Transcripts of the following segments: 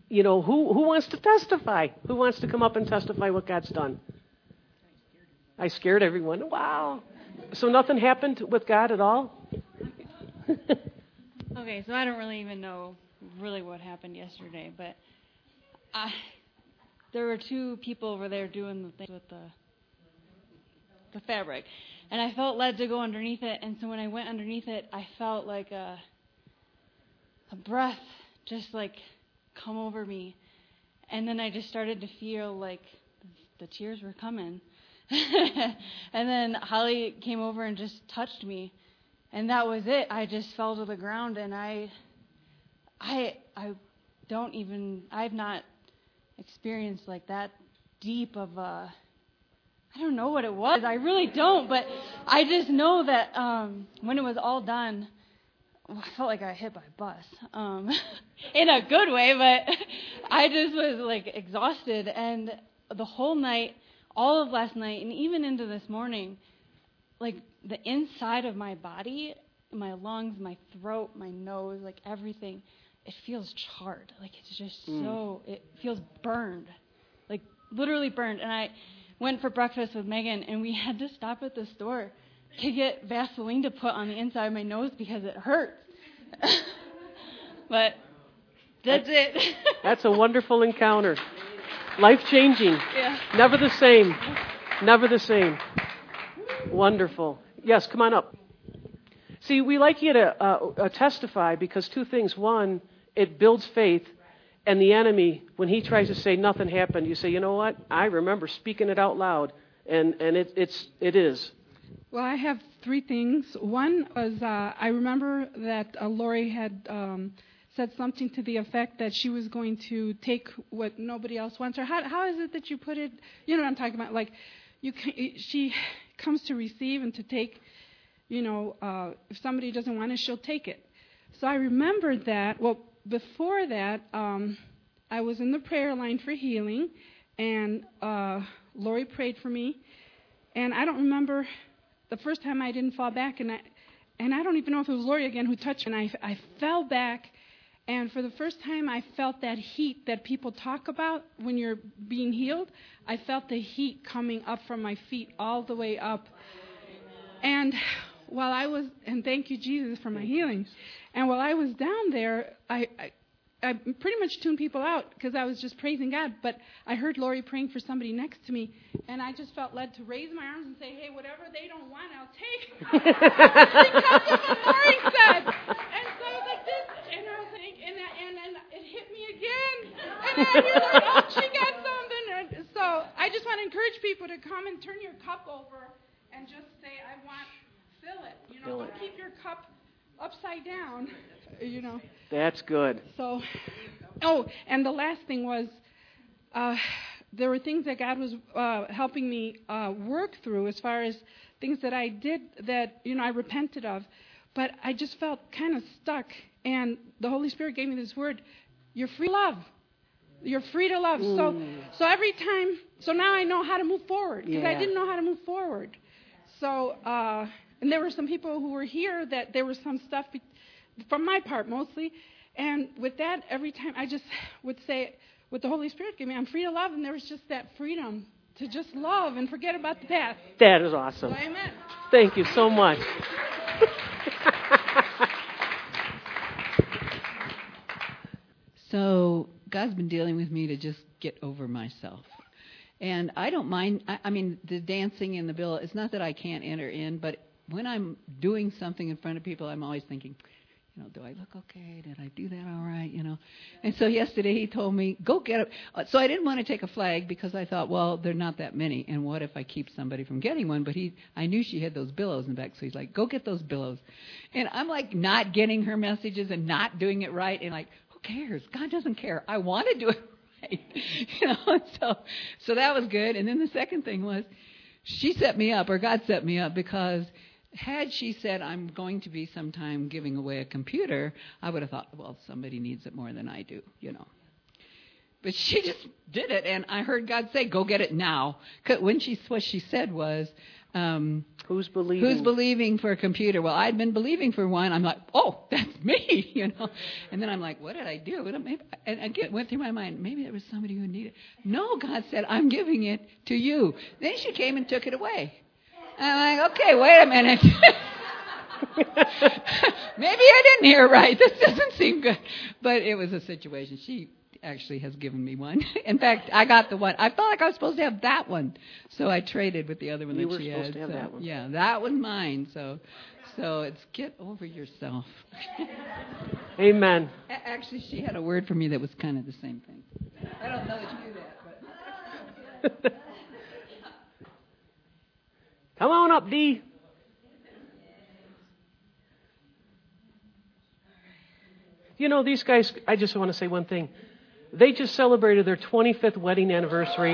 who wants to testify? Who wants to come up and testify what God's done? I scared everyone. Wow. So nothing happened with God at all? Okay, so I don't really even know what happened yesterday, but there were two people over there doing the thing with the fabric, and I felt led to go underneath it, and so when I went underneath it, I felt like a breath just like come over me, and then I just started to feel like the tears were coming. And then Holly came over and just touched me, and that was it. I just fell to the ground, and I've not experienced like that deep of I don't know what it was. I really don't, but I just know that when it was all done, I felt like I got hit by a bus, in a good way, but I just was like exhausted, and the whole night, all of last night, and even into this morning, like the inside of my body, my lungs, my throat, my nose, like everything, it feels charred. Like it's just it feels burned, like literally burned. And I went for breakfast with Megan, and we had to stop at the store to get Vaseline to put on the inside of my nose because it hurts. But that's it. That's a wonderful encounter. Life-changing. Yeah. Never the same. Never the same. Wonderful. Yes, come on up. See, we like you to testify because two things. One, it builds faith. And the enemy, when he tries to say nothing happened, you say, you know what? I remember speaking it out loud. And it is. Well, I have three things. One was I remember that Lori had said something to the effect that she was going to take what nobody else wants. Or how is it that you put it? You know what I'm talking about? Like, she comes to receive and to take. If somebody doesn't want it, she'll take it. So I remembered that. Well, before that, I was in the prayer line for healing, and Lori prayed for me. And I don't remember the first time I didn't fall back, and I don't even know if it was Lori again who touched me. And I fell back, and for the first time I felt that heat that people talk about when you're being healed. I felt the heat coming up from my feet all the way up. And while I was, and thank you, Jesus, for my healing. And while I was down there, I pretty much tuned people out because I was just praising God. But I heard Lori praying for somebody next to me, and I just felt led to raise my arms and say, hey, whatever they don't want, I'll take. Because of what Lori said. And so I was like this, and I was like, and it hit me again. And I hear like, oh, she got something. And so I just want to encourage people to come and turn your cup over and just say, I want, fill it. Don't keep your cup upside down, That's good. So, and the last thing was, there were things that God was helping me work through as far as things that I did that, I repented of. But I just felt kind of stuck. And the Holy Spirit gave me this word, you're free to love. You're free to love. So every time, so now I know how to move forward because I didn't know how to move forward. So, and there were some people who were here that there was some stuff from my part mostly. And with that, every time I just would say, what the Holy Spirit gave me, I'm free to love. And there was just that freedom to just love and forget about the past. That is awesome. So, amen. Thank you so much. So God's been dealing with me to just get over myself. And I don't mind, I mean, the dancing in the bill, it's not that I can't enter in, but when I'm doing something in front of people, I'm always thinking, do I look okay? Did I do that all right? And so yesterday he told me, go get it. So I didn't want to take a flag because I thought, well, there are not that many. And what if I keep somebody from getting one? But I knew she had those billows in the back. So he's like, go get those billows. And I'm like not getting her messages and not doing it right. And like, who cares? God doesn't care. I want to do it right. So that was good. And then the second thing was she set me up, or God set me up, because had she said, I'm going to be sometime giving away a computer, I would have thought, well, somebody needs it more than I do, But she just did it, and I heard God say, go get it now. What she said was, Who's believing? Who's believing for a computer? Well, I'd been believing for one. I'm like, oh, that's me, you know. And then I'm like, what did I do? And again, went through my mind, maybe there was somebody who needed it. No, God said, I'm giving it to you. Then she came and took it away. I'm like, okay, wait a minute. Maybe I didn't hear right. This doesn't seem good. But it was a situation. She actually has given me one. In fact, I got the one. I felt like I was supposed to have that one. So I traded with the other one you that she had. You were supposed to have that one. Yeah, that was mine. So it's get over yourself. Amen. Actually, she had a word for me that was kind of the same thing. I don't know that you do that, but... Come on up, Dee. You know, these guys, I just want to say one thing. They just celebrated their 25th wedding anniversary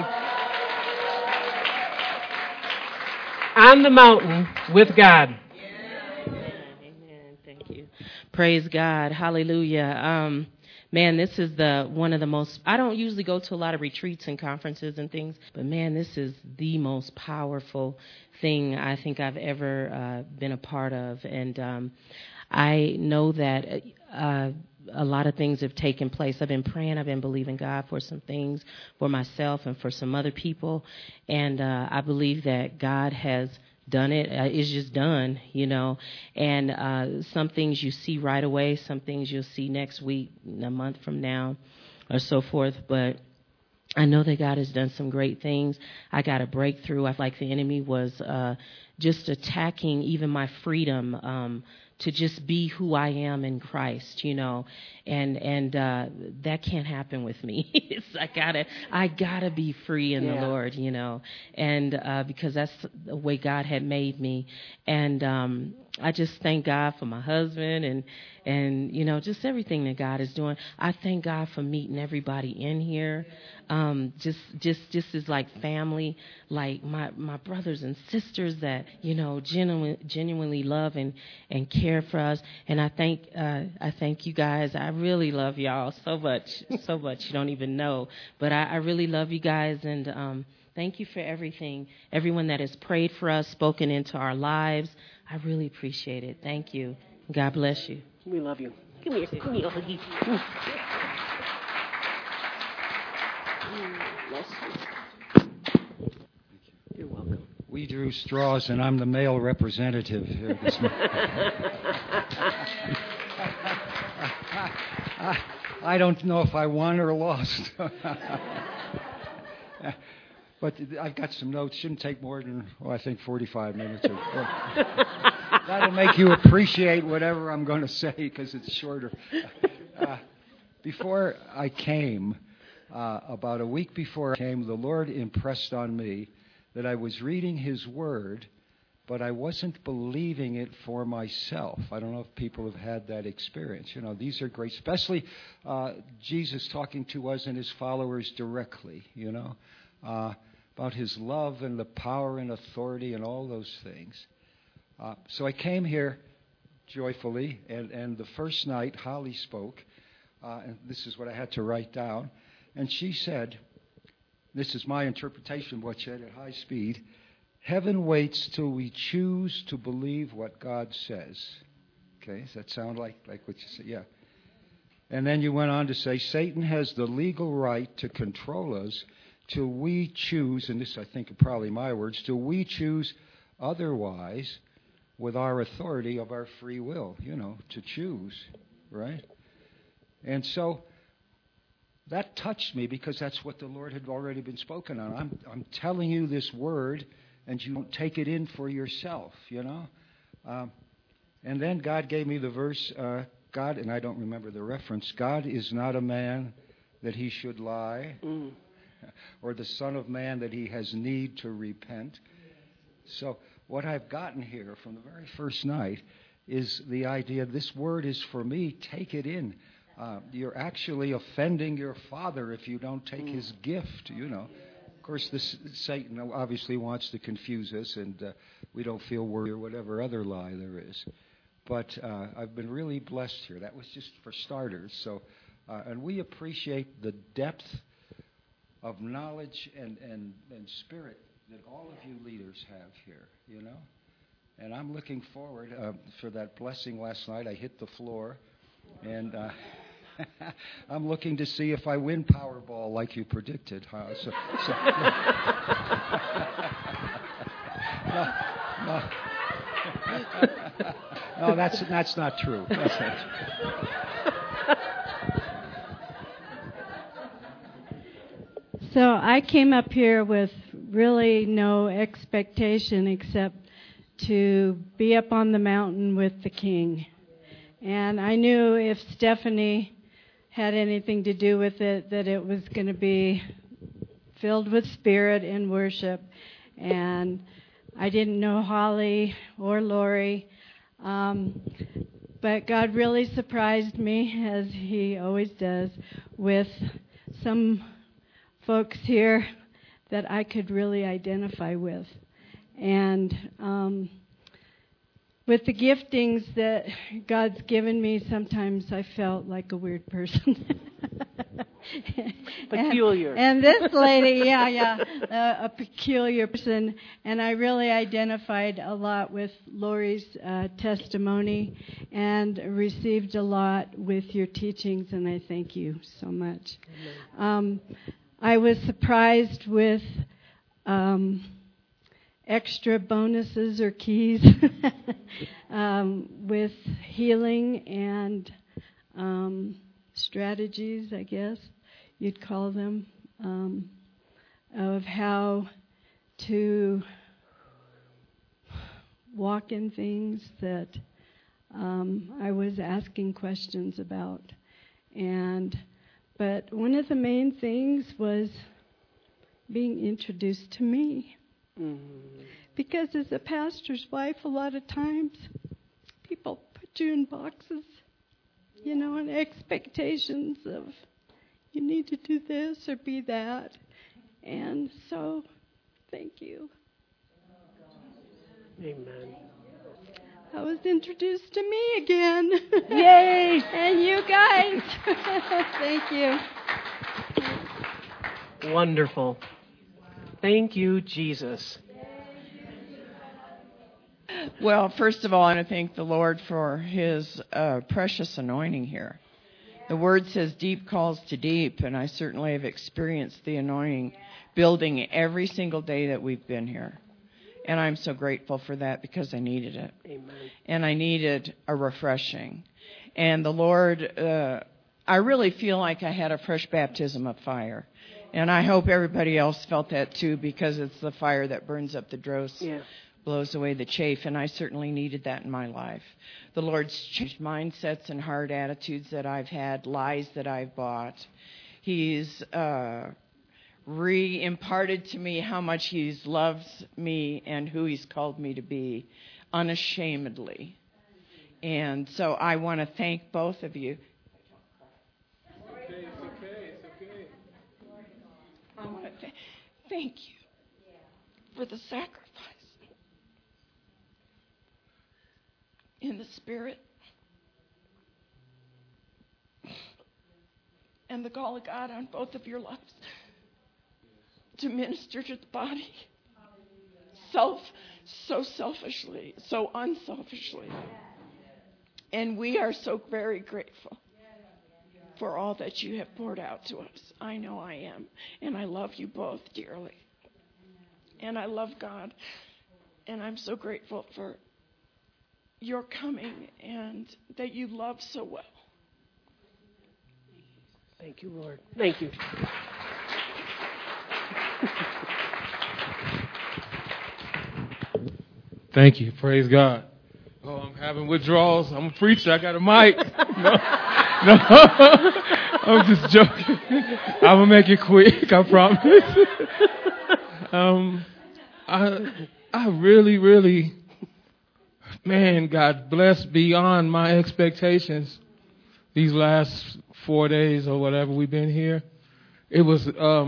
on the mountain with God. Amen. Thank you. Praise God. Hallelujah. Man, this is one of the most, I don't usually go to a lot of retreats and conferences and things, but man, this is the most powerful thing I think I've ever been a part of. And I know that a lot of things have taken place. I've been praying, I've been believing God for some things for myself and for some other people. And I believe that God has done it. It's just done, you know. And some things you see right away, some things you'll see next week, a month from now, or so forth. But I know that God has done some great things. I got a breakthrough. I feel like the enemy was just attacking even my freedom to just be who I am in Christ, you know, and that can't happen with me. I gotta be free in the Lord, you know, and because that's the way God had made me, and I just thank God for my husband and you know, just everything that God is doing. I thank God for meeting everybody in here, just as like family, like my brothers and sisters that, you know, genuinely love and care for us. And I thank you guys. I really love y'all so much you don't even know. But I really love you guys, and thank you for everything. Everyone that has prayed for us, spoken into our lives. I really appreciate it. Thank you. God bless you. We love you. Give me a huggy. Bless you. You're welcome. We drew straws, and I'm the male representative here this morning. I don't know if I won or lost. But I've got some notes. Shouldn't take more than, I think 45 minutes. That'll make you appreciate whatever I'm going to say because it's shorter. Before I came, about a week before I came, the Lord impressed on me that I was reading His Word, but I wasn't believing it for myself. I don't know if people have had that experience. You know, these are great, especially Jesus talking to us and His followers directly, you know, about His love and the power and authority and all those things. So I came here joyfully, and the first night Holly spoke, and this is what I had to write down, and she said, this is my interpretation of what she said at high speed, heaven waits till we choose to believe what God says. Okay, does that sound like what you said? Yeah. And then you went on to say, Satan has the legal right to control us till we choose, and this I think are probably my words, till we choose otherwise with our authority of our free will, you know, to choose, right? And so that touched me because that's what the Lord had already been spoken on. I'm telling you this word, and you don't take it in for yourself, you know. And then God gave me the verse, God, and I don't remember the reference, God is not a man that He should lie, or the Son of Man that He has need to repent. So what I've gotten here from the very first night is the idea this word is for me. Take it in. You're actually offending your Father if you don't take His gift, you know. Of course, Satan obviously wants to confuse us, and we don't feel worried or whatever other lie there is. But I've been really blessed here. That was just for starters. So, and we appreciate the depth of knowledge and spirit that all of you leaders have here, you know. And I'm looking forward for that blessing last night. I hit the floor, and I'm looking to see if I win Powerball like you predicted. No, that's not true. That's not true. So I came up here with really no expectation except to be up on the mountain with the King. And I knew if Stephanie had anything to do with it, that it was going to be filled with spirit and worship. And I didn't know Holly or Lori, but God really surprised me, as He always does, with some folks here that I could really identify with. And with the giftings that God's given me, sometimes I felt like a weird person. Peculiar. And this lady, a peculiar person. And I really identified a lot with Lori's testimony and received a lot with your teachings, and I thank you so much. I was surprised with extra bonuses or keys with healing and strategies, I guess you'd call them, of how to walk in things that I was asking questions about. But one of the main things was being introduced to me. Mm-hmm. Because as a pastor's wife, a lot of times people put you in boxes, and expectations of you need to do this or be that. And so, thank you. Amen. I was introduced to me again. Yay! And you guys. Thank you. Wonderful. Thank you, Jesus. Well, first of all, I want to thank the Lord for His precious anointing here. The Word says deep calls to deep, and I certainly have experienced the anointing building every single day that we've been here. And I'm so grateful for that because I needed it. Amen. And I needed a refreshing. And the Lord, I really feel like I had a fresh baptism of fire. And I hope everybody else felt that too, because it's the fire that burns up the dross, blows away the chaff, and I certainly needed that in my life. The Lord's changed mindsets and hard attitudes that I've had, lies that I've bought. He's re-imparted to me how much He loves me and who He's called me to be unashamedly. And so I want to thank both of you. I want to thank you for the sacrifice in the Spirit and the call of God on both of your lives to minister to the body so selfishly, so unselfishly. And we are so very grateful for all that you have poured out to us. I know I am. And I love you both dearly. And I love God. And I'm so grateful for your coming and that you love so well. Thank you, Lord. Thank you. Thank you. Praise God. Oh, I'm having withdrawals. I'm a preacher. I got a mic. No, I'm just joking. I'm going to make it quick, I promise. I really, man, God blessed beyond my expectations these last 4 days or whatever we've been here. It was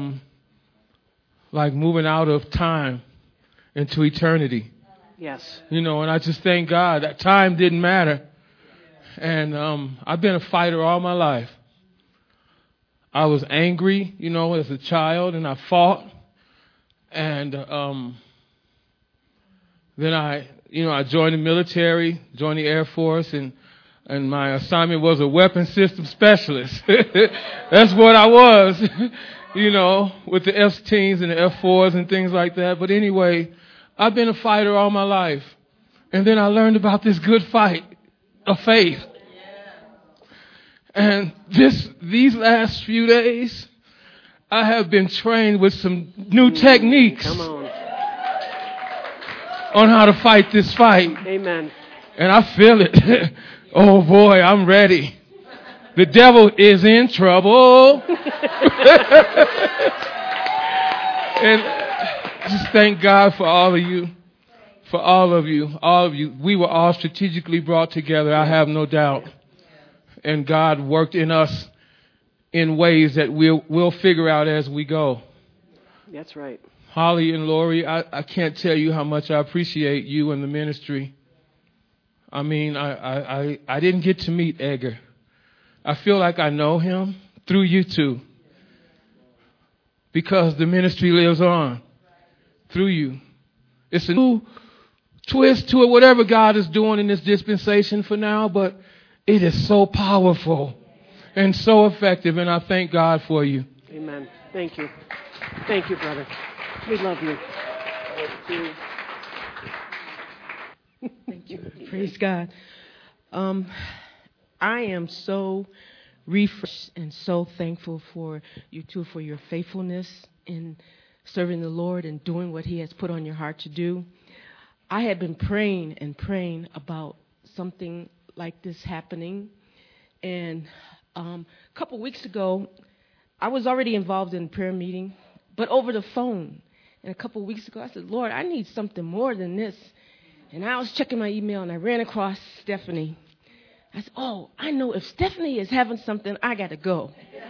like moving out of time into eternity. Yes. And I just thank God that time didn't matter. And I've been a fighter all my life. I was angry, as a child, and I fought. And Then I joined the military, joined the Air Force, and my assignment was a weapon system specialist. That's what I was, with the F-16s and the F-4s and things like that. But anyway, I've been a fighter all my life. And then I learned about this good fight of faith. And these last few days, I have been trained with some new techniques on how to fight this fight. Amen. And I feel it. Oh boy, I'm ready. The devil is in trouble. And just thank God for all of you. For all of you. We were all strategically brought together, I have no doubt. And God worked in us in ways that we'll figure out as we go. That's right. Holly and Lori, I can't tell you how much I appreciate you and the ministry. I mean, I didn't get to meet Edgar. I feel like I know him through you two. Because the ministry lives on through you. It's a new twist to it, whatever God is doing in this dispensation for now, but it is so powerful and so effective, and I thank God for you. Amen. Thank you. Thank you, brother. We love you. Thank you. Praise God. I am so refreshed and so thankful for you two, for your faithfulness in serving the Lord and doing what He has put on your heart to do. I had been praying and praying about something like this happening. And a couple weeks ago, I was already involved in a prayer meeting, but over the phone. And a couple weeks ago, I said, Lord, I need something more than this. And I was checking my email, and I ran across Stephanie. I said, oh, I know if Stephanie is having something, I got to go.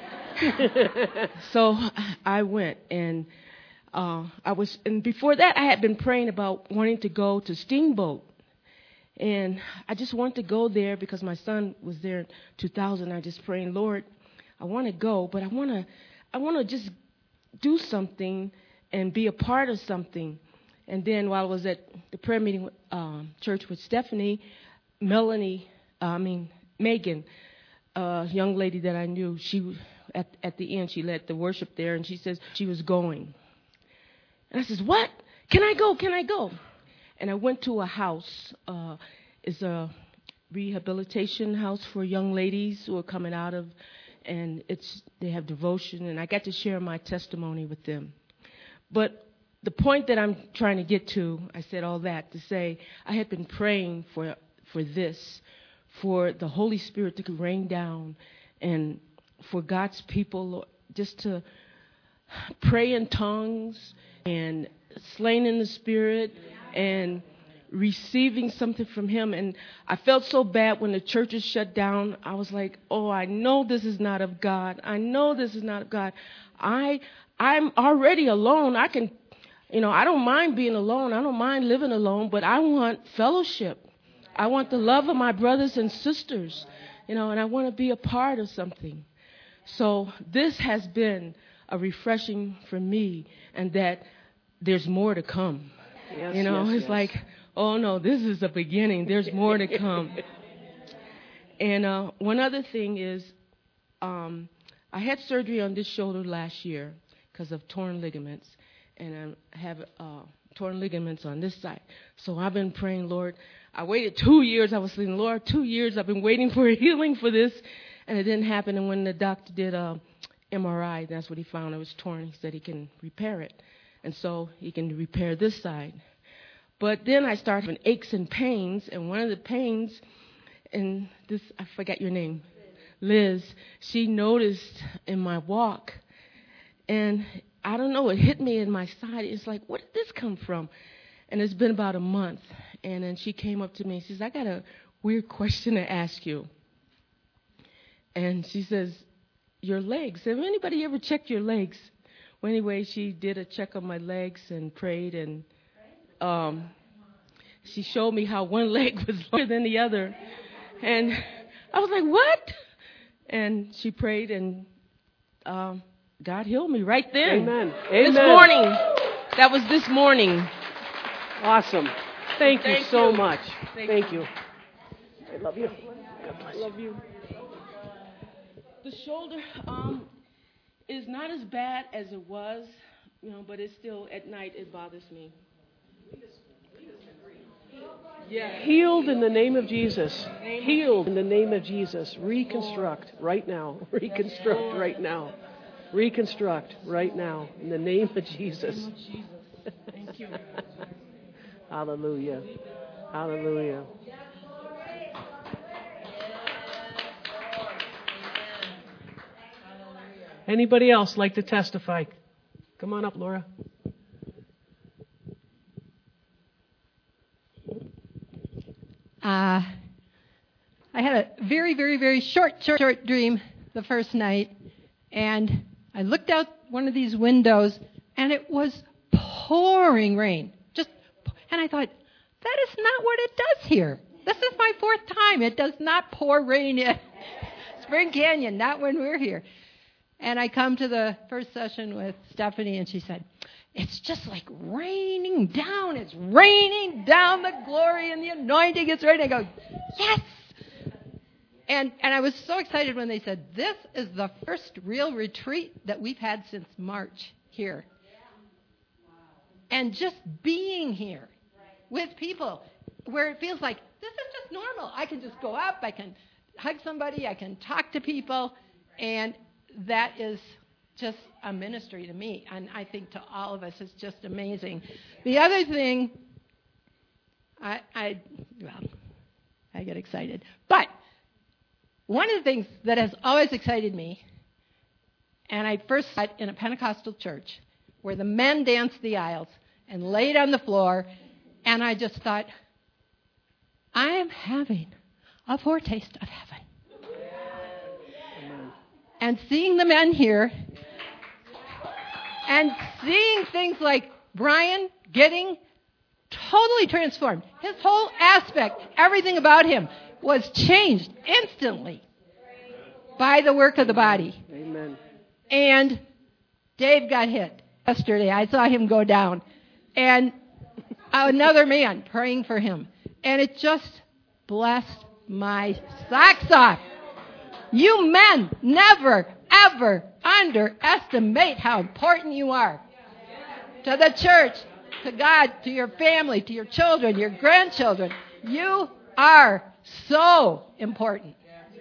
So I went, and and before that, I had been praying about wanting to go to Steamboat. And I just wanted to go there because my son was there in 2000. I just praying, Lord, I want to go, but I want to just do something and be a part of something. And then while I was at the prayer meeting church with Stephanie, Megan, a young lady that I knew, she at the end, she led the worship there, and she says she was going. And I says, what? Can I go? Can I go? And I went to a house. It's a rehabilitation house for young ladies who are coming out of, and they have devotion, and I got to share my testimony with them. But the point that I'm trying to get to, I said all that to say, I had been praying for this, for the Holy Spirit to rain down, and for God's people just to pray in tongues and slain in the Spirit and receiving something from Him. And I felt so bad when the churches shut down. I was like, oh, I know this is not of God. I know this is not of God. I'm already alone. I don't mind being alone. I don't mind living alone, but I want fellowship. I want the love of my brothers and sisters, and I want to be a part of something. So this has been a refreshing for me, and that there's more to come. Yes, It's like, oh no, this is the beginning. There's more to come. And one other thing is, I had surgery on this shoulder last year because of torn ligaments, and I have torn ligaments on this side. So I've been praying, Lord. I waited 2 years. I was saying, Lord, 2 years I've been waiting for a healing for this, and it didn't happen. And when the doctor did a MRI, that's what he found. It was torn. He said he can repair it, and so he can repair this side. But then I started having aches and pains, and one of the pains, and this, I forgot your name, Liz, she noticed in my walk, and I don't know, it hit me in my side. It's like, where did this come from? And it's been about a month, and then she came up to me and she says, I got a weird question to ask you. And she says, your legs, have anybody ever checked your legs? Well, anyway, she did a check on my legs and prayed, and she showed me how one leg was longer than the other. And I was like, what? And she prayed, and God healed me right then. Amen. This morning. That was this morning. Awesome. Thank you so much. Thank you. I love you. I love you. The shoulder is not as bad as it was, but it's still, at night, it bothers me. Yeah. Healed in the name of Jesus. Healed in the name of Jesus. Reconstruct right now. Reconstruct right now. Reconstruct right now in the name of Jesus. Thank you. Hallelujah. Hallelujah. Anybody else like to testify? Come on up, Laura. I had a very, very, very short dream the first night, and I looked out one of these windows, and it was pouring rain. And I thought, that is not what it does here. This is my fourth time. It does not pour rain in Spring Canyon, not when we're here. And I come to the first session with Stephanie, and she said, it's just like raining down. It's raining down. The glory and the anointing is raining. I go, yes. And I was so excited when they said, this is the first real retreat that we've had since March here. And just being here with people where it feels like this is just normal. I can just go up. I can hug somebody. I can talk to people. And that is just a ministry to me, and I think to all of us it's just amazing. The other thing, I get excited, but one of the things that has always excited me, and I first saw it in a Pentecostal church where the men danced the aisles and laid on the floor, and I just thought, I am having a foretaste of heaven. And seeing the men here, and seeing things like Brian getting totally transformed. His whole aspect, everything about him was changed instantly by the work of the body. Amen. And Dave got hit yesterday. I saw him go down. And another man praying for him. And it just blessed my socks off. You men never, ever underestimate how important you are to the church, to God, to your family, to your children, your grandchildren. You are so important.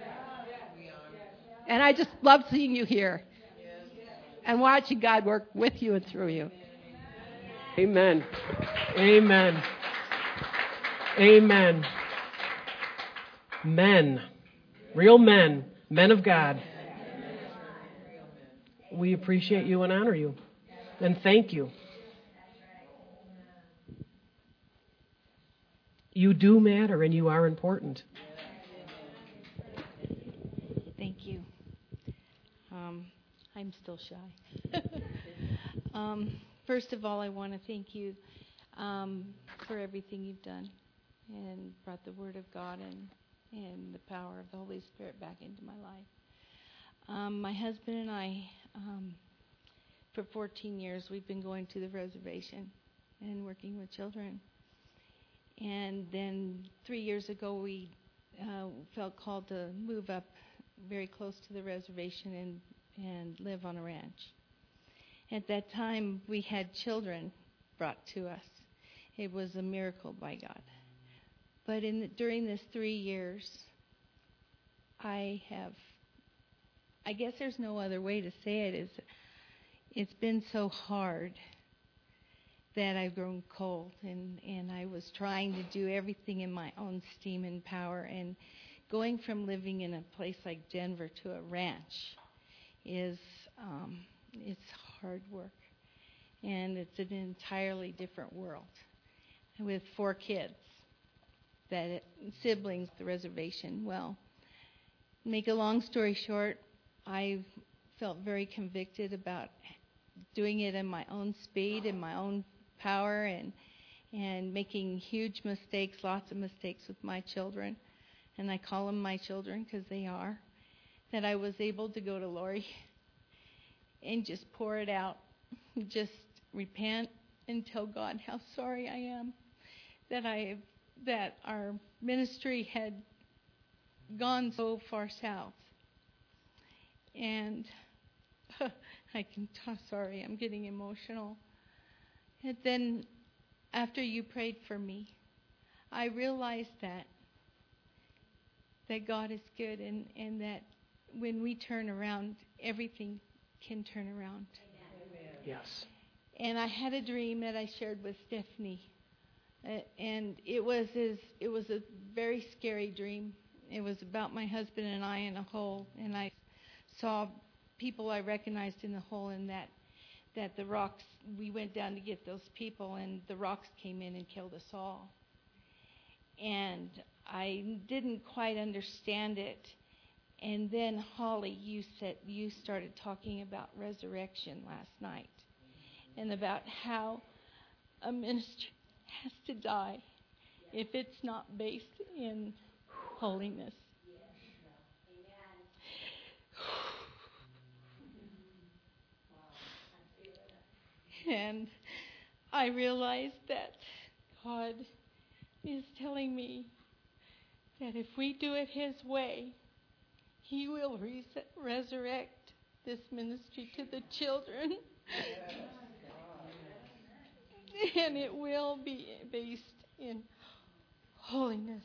And I just love seeing you here and watching God work with you and through you. Amen. Amen. Amen. Men. Real men. Men of God. We appreciate you and honor you. And thank you. You do matter and you are important. Thank you. I'm still shy. First of all, I want to thank you for everything you've done and brought the Word of God and the power of the Holy Spirit back into my life. My husband and I, for 14 years, we've been going to the reservation and working with children. And then 3 years ago, we felt called to move up very close to the reservation and live on a ranch. At that time, we had children brought to us. It was a miracle by God. But during this 3 years, I guess there's no other way to say it, it's been so hard that I've grown cold, and I was trying to do everything in my own steam and power, and going from living in a place like Denver to a ranch is it's hard work, and it's an entirely different world with 4 kids, siblings, the reservation. Well, make a long story short, I felt very convicted about doing it in my own speed and my own power, and making huge mistakes, lots of mistakes with my children, and I call them my children because they are, that I was able to go to Lori and just pour it out, just repent and tell God how sorry I am that our ministry had gone so far south. And sorry, I'm getting emotional. And then after you prayed for me, I realized that God is good, and that when we turn around, everything can turn around. Amen. Yes. And I had a dream that I shared with Stephanie, and it was a very scary dream. It was about my husband and I in a hole, and I saw people I recognized in the hole, and that the rocks, we went down to get those people, and the rocks came in and killed us all. And I didn't quite understand it. And then, Holly, you started talking about resurrection last night, and about how a ministry has to die if it's not based in holiness. And I realized that God is telling me that if we do it His way, He will resurrect this ministry to the children. And it will be based in holiness.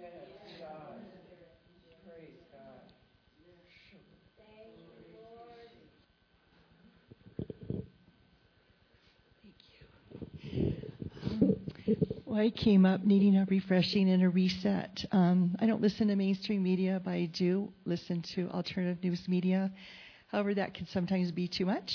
Well, I came up needing a refreshing and a reset. I don't listen to mainstream media, but I do listen to alternative news media. However, that can sometimes be too much.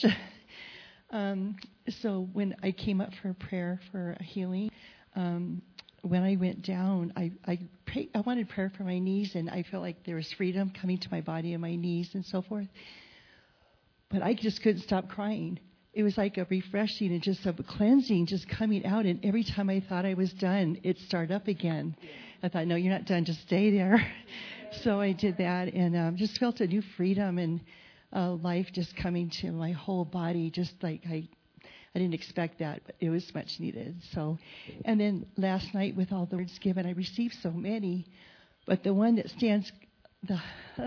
So when I came up for prayer for a healing, when I went down, I wanted prayer for my knees, and I felt like there was freedom coming to my body and my knees and so forth. But I just couldn't stop crying. It was like a refreshing and just a cleansing just coming out. And every time I thought I was done, it started up again. I thought, no, you're not done. Just stay there. So I did that, and just felt a new freedom and life just coming to my whole body. Just like I didn't expect that, but it was much needed. So, and then last night with all the words given, I received so many, but the one that stands, the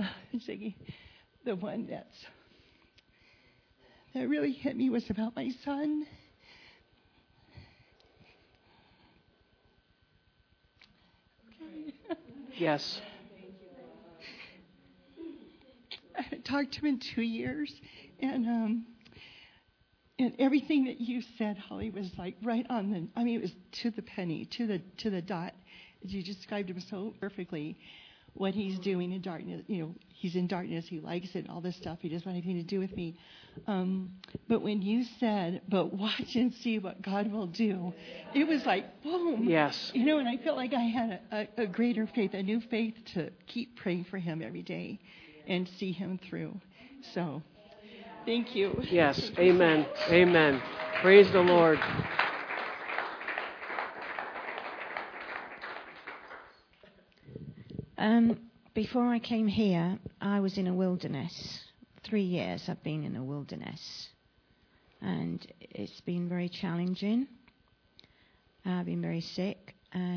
one that really hit me was about my son. Okay. Yes. I haven't talked to him in 2 years, and everything that you said, Holly, was like right on the. I mean, it was to the penny, to the dot. You described him so perfectly. What he's doing in darkness, he's in darkness. He likes it, all this stuff. He doesn't want anything to do with me. But when you said, "But watch and see what God will do," it was like boom. Yes. And I felt like I had a greater faith, a new faith to keep praying for him every day and see him through. So, thank you. Yes. Amen. Amen. Praise the Lord. Before I came here, I was in a wilderness. 3 years I've been in a wilderness. And it's been very challenging. I've been very sick.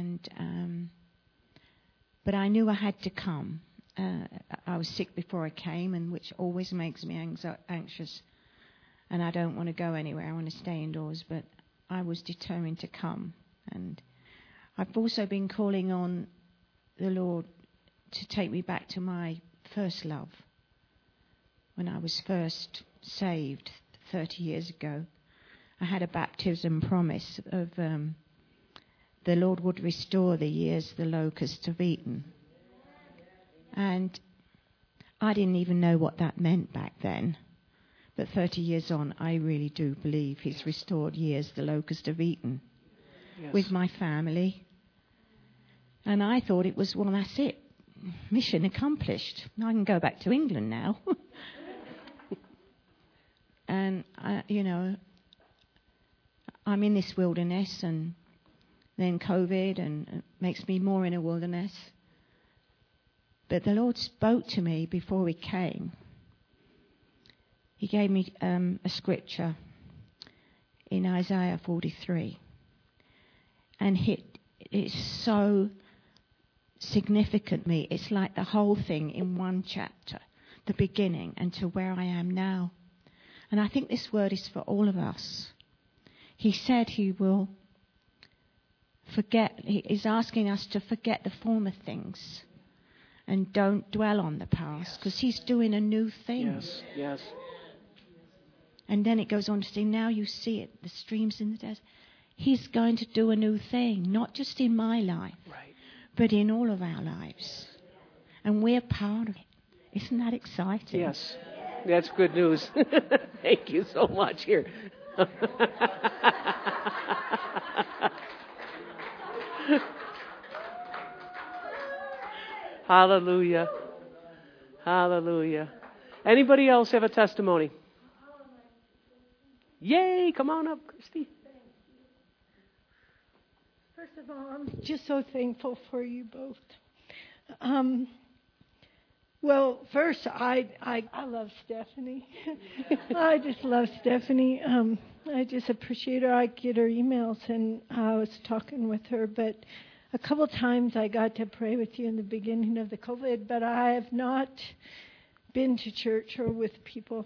But I knew I had to come. I was sick before I came, and which always makes me anxious. And I don't want to go anywhere. I want to stay indoors. But I was determined to come. And I've also been calling on the Lord to take me back to my first love, when I was first saved 30 years ago. I had a baptism promise of the Lord would restore the years the locusts have eaten. And I didn't even know what that meant back then. But 30 years on, I really do believe He's restored years the locusts have eaten. Yes. With my family. And I thought it was, well, that's it. Mission accomplished. I can go back to England now. And, I'm in this wilderness, and then COVID, and it makes me more in a wilderness. But the Lord spoke to me before we came. He gave me a scripture in Isaiah 43. And is so significant to me. It's like the whole thing in one chapter, the beginning and to where I am now. And I think this word is for all of us. He said he will forget. He is asking us to forget the former things and don't dwell on the past, because he's doing a new thing. Yes, yes. And then it goes on to say, now you see it, the streams in the desert. He's going to do a new thing, not just in my life, right, but in all of our lives. And we're part of it. Isn't that exciting? Yes, that's good news. Thank you so much. Here. Hallelujah. Hallelujah. Anybody else have a testimony? Yay, come on up, Christy. First of all, I'm just so thankful for you both. Well, first, I love Stephanie. I just love Stephanie. I just appreciate her. I get her emails, and I was talking with her, but a couple times I got to pray with you in the beginning of the COVID, but I have not been to church or with people.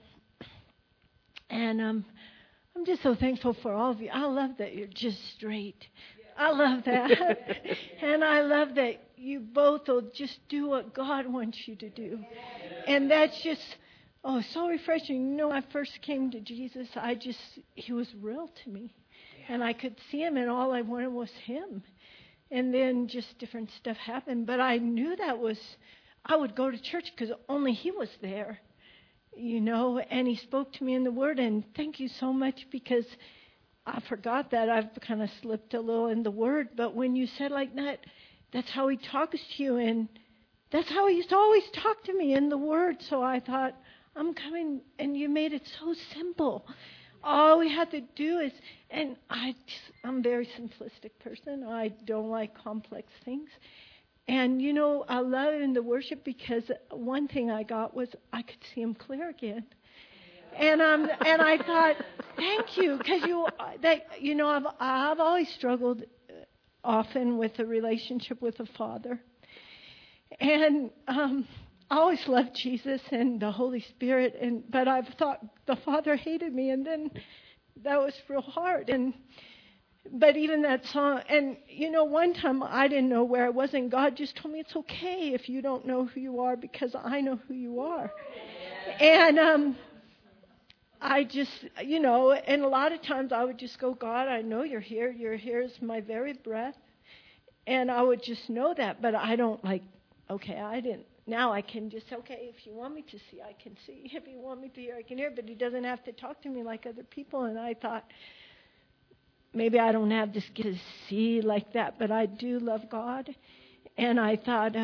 And I'm just so thankful for all of you. I love that you're just straight. I love that. And I love that you both will just do what God wants you to do. And that's just, so refreshing. You know, when I first came to Jesus, he was real to me. And I could see him, and all I wanted was him. And then just different stuff happened. But I knew I would go to church because only he was there. You know, and he spoke to me in the Word. And thank you so much, because I forgot that. I've kind of slipped a little in the Word. But when you said like that, that's how he talks to you. And that's how he used to always talk to me, in the Word. So I thought, I'm coming. And you made it so simple. All we had to do is, and I'm a very simplistic person. I don't like complex things. And, you know, I love it in the worship, because one thing I got was I could see him clear again. And I thought, thank you, because I've always struggled often with a relationship with a father. And I always loved Jesus and the Holy Spirit, but I've thought the Father hated me, and then that was real hard. But even that song, and you know, one time I didn't know where I was, and God just told me it's okay if you don't know who you are, because I know who you are. And I just, you know, and a lot of times I would just go, God, I know you're here. You're here as my very breath. And I would just know that, but I don't I didn't. Now I can just, if you want me to see, I can see. If you want me to hear, I can hear. But he doesn't have to talk to me like other people. And I thought, maybe I don't have this gift to see like that, but I do love God. And I thought,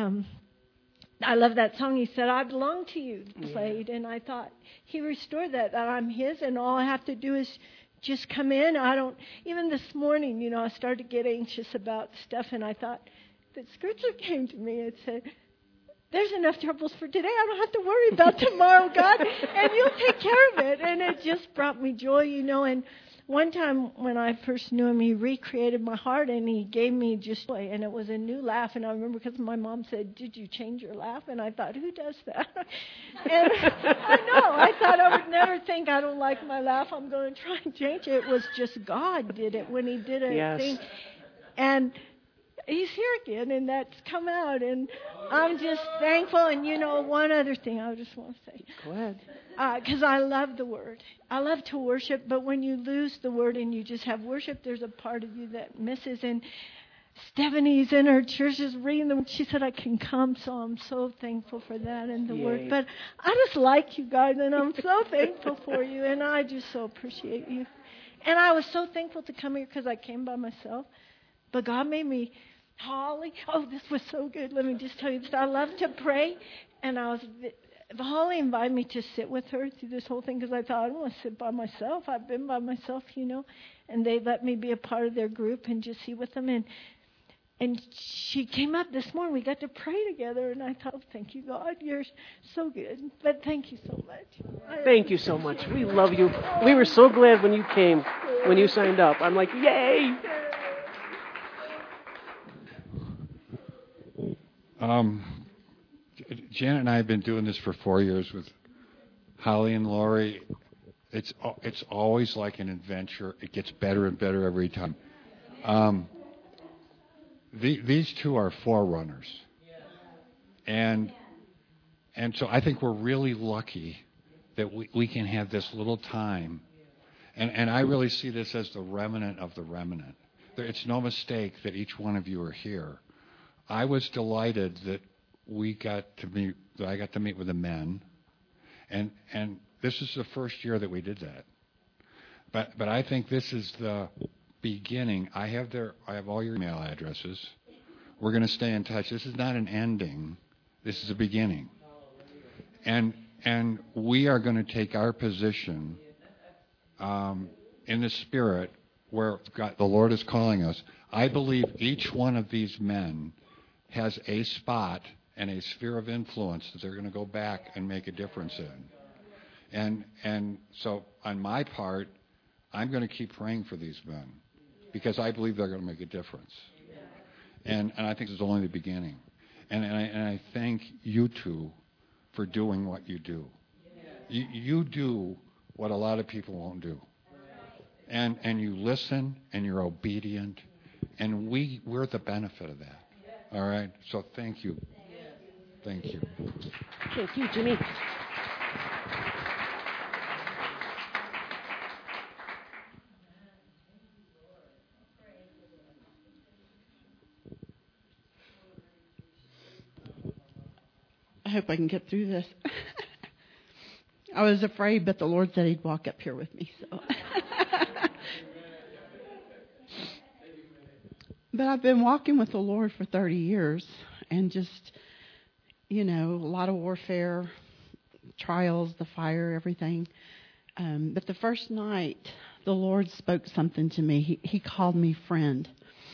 I love that song. He said, I belong to you, played. And I thought, he restored that I'm his, and all I have to do is just come in. Even this morning, you know, I started to get anxious about stuff, and I thought, the scripture came to me. It said, there's enough troubles for today. I don't have to worry about tomorrow, God, and you'll take care of it. And it just brought me joy, you know. And one time when I first knew him, he recreated my heart, and he gave me just joy. And it was a new laugh. And I remember because my mom said, did you change your laugh? And I thought, who does that? And I thought I would never think I don't like my laugh. I'm going to try and change it. It was just God did it when he did a thing. And he's here again, and that's come out, and I'm just thankful. And you know, one other thing I just want to say. Go ahead. Because I love the Word. I love to worship, but when you lose the Word and you just have worship, there's a part of you that misses. And Stephanie's in her church is reading the Word. She said, I can come, so I'm so thankful for that and the Word. But I just like you guys, and I'm so thankful for you, and I just so appreciate you. And I was so thankful to come here because I came by myself. But God made me, Holly, this was so good. Let me just tell you this. I love to pray, and Holly invited me to sit with her through this whole thing because I thought, I don't want to sit by myself. I've been by myself, you know, and they let me be a part of their group and just see with them. And she came up this morning. We got to pray together, and I thought, thank you, God. You're so good. But thank you so much. Thank you so much. We love you. We were so glad when you came, when you signed up. I'm like, yay. Janet and I have been doing this for 4 years with Holly and Lori. It's always like an adventure. It gets better and better every time. These two are forerunners. And so I think we're really lucky that we can have this little time. And I really see this as the remnant of the remnant. It's no mistake that each one of you are here. I was delighted that I got to meet with the men. And this is the first year that we did that. But I think this is the beginning. I have all your email addresses. We're going to stay in touch. This is not an ending. This is a beginning. And we are going to take our position in the Spirit where the Lord is calling us. I believe each one of these men has a spot and a sphere of influence that they're going to go back and make a difference in. And so on my part, I'm going to keep praying for these men because I believe they're going to make a difference. And I think this is only the beginning. And I thank you two for doing what you do. You do what a lot of people won't do. And you listen and you're obedient. And we're the benefit of that. All right? So thank you. Thank you. Thank you, Jimmy. I hope I can get through this. I was afraid, but the Lord said He'd walk up here with me. So, but I've been walking with the Lord for 30 years, and just, a lot of warfare, trials, the fire, everything. But the first night, the Lord spoke something to me. He called me friend.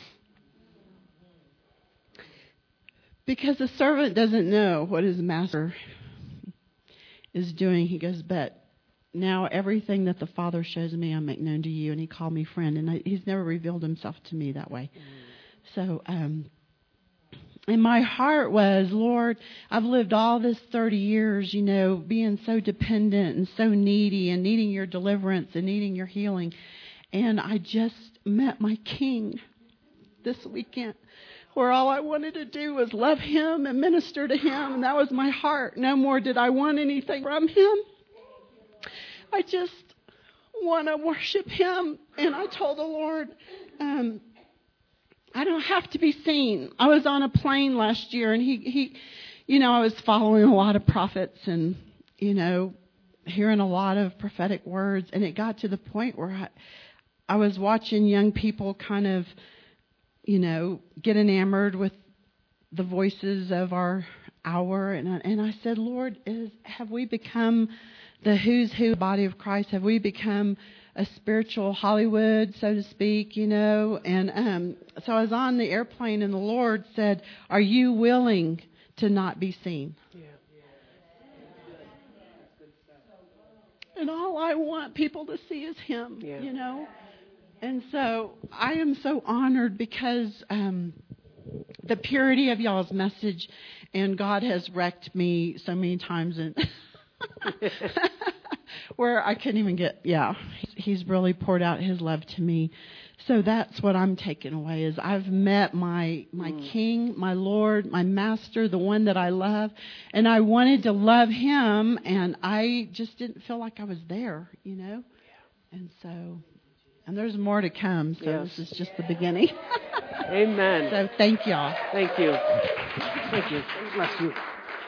Because the servant doesn't know what his master is doing. He goes, but now everything that the Father shows me, I make known to you. And He called me friend. And He's never revealed Himself to me that way. So, and my heart was, Lord, I've lived all this 30 years, being so dependent and so needy and needing your deliverance and needing your healing. And I just met my King this weekend, where all I wanted to do was love Him and minister to Him, and that was my heart. No more did I want anything from Him. I just want to worship Him. And I told the Lord, I don't have to be seen. I was on a plane last year, and he I was following a lot of prophets and, hearing a lot of prophetic words, and it got to the point where I was watching young people kind of, get enamored with the voices of our hour. And I said, Lord, have we become the who's who body of Christ? Have we become a spiritual Hollywood, so to speak, And so I was on the airplane, and the Lord said, are you willing to not be seen? Yeah. And all I want people to see is Him, And so I am so honored because the purity of y'all's message, and God has wrecked me so many times, and where I couldn't even He's really poured out His love to me. So that's what I'm taking away, is I've met my King, my Lord, my Master, the one that I love, and I wanted to love Him, and I just didn't feel like I was there, And so... And there's more to come, so This is just the beginning. Amen. So thank y'all. Thank you. Thank you. Bless you.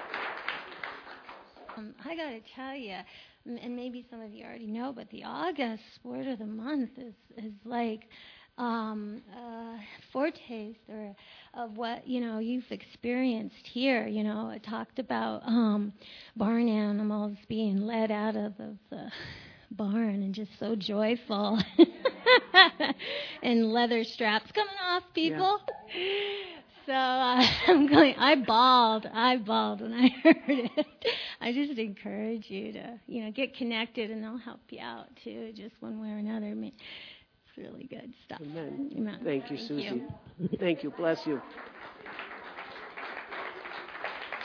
I got to tell you, and maybe some of you already know, but the August word of the month is like a foretaste of what you've experienced here. It talked about barn animals being led out of the barn and just so joyful and leather straps coming off people. So I bawled when I heard it. I just encourage you to get connected, and they'll help you out too, just one way or another. I mean, it's really good stuff. Amen. Thank you, Susie. Thank you. Bless you.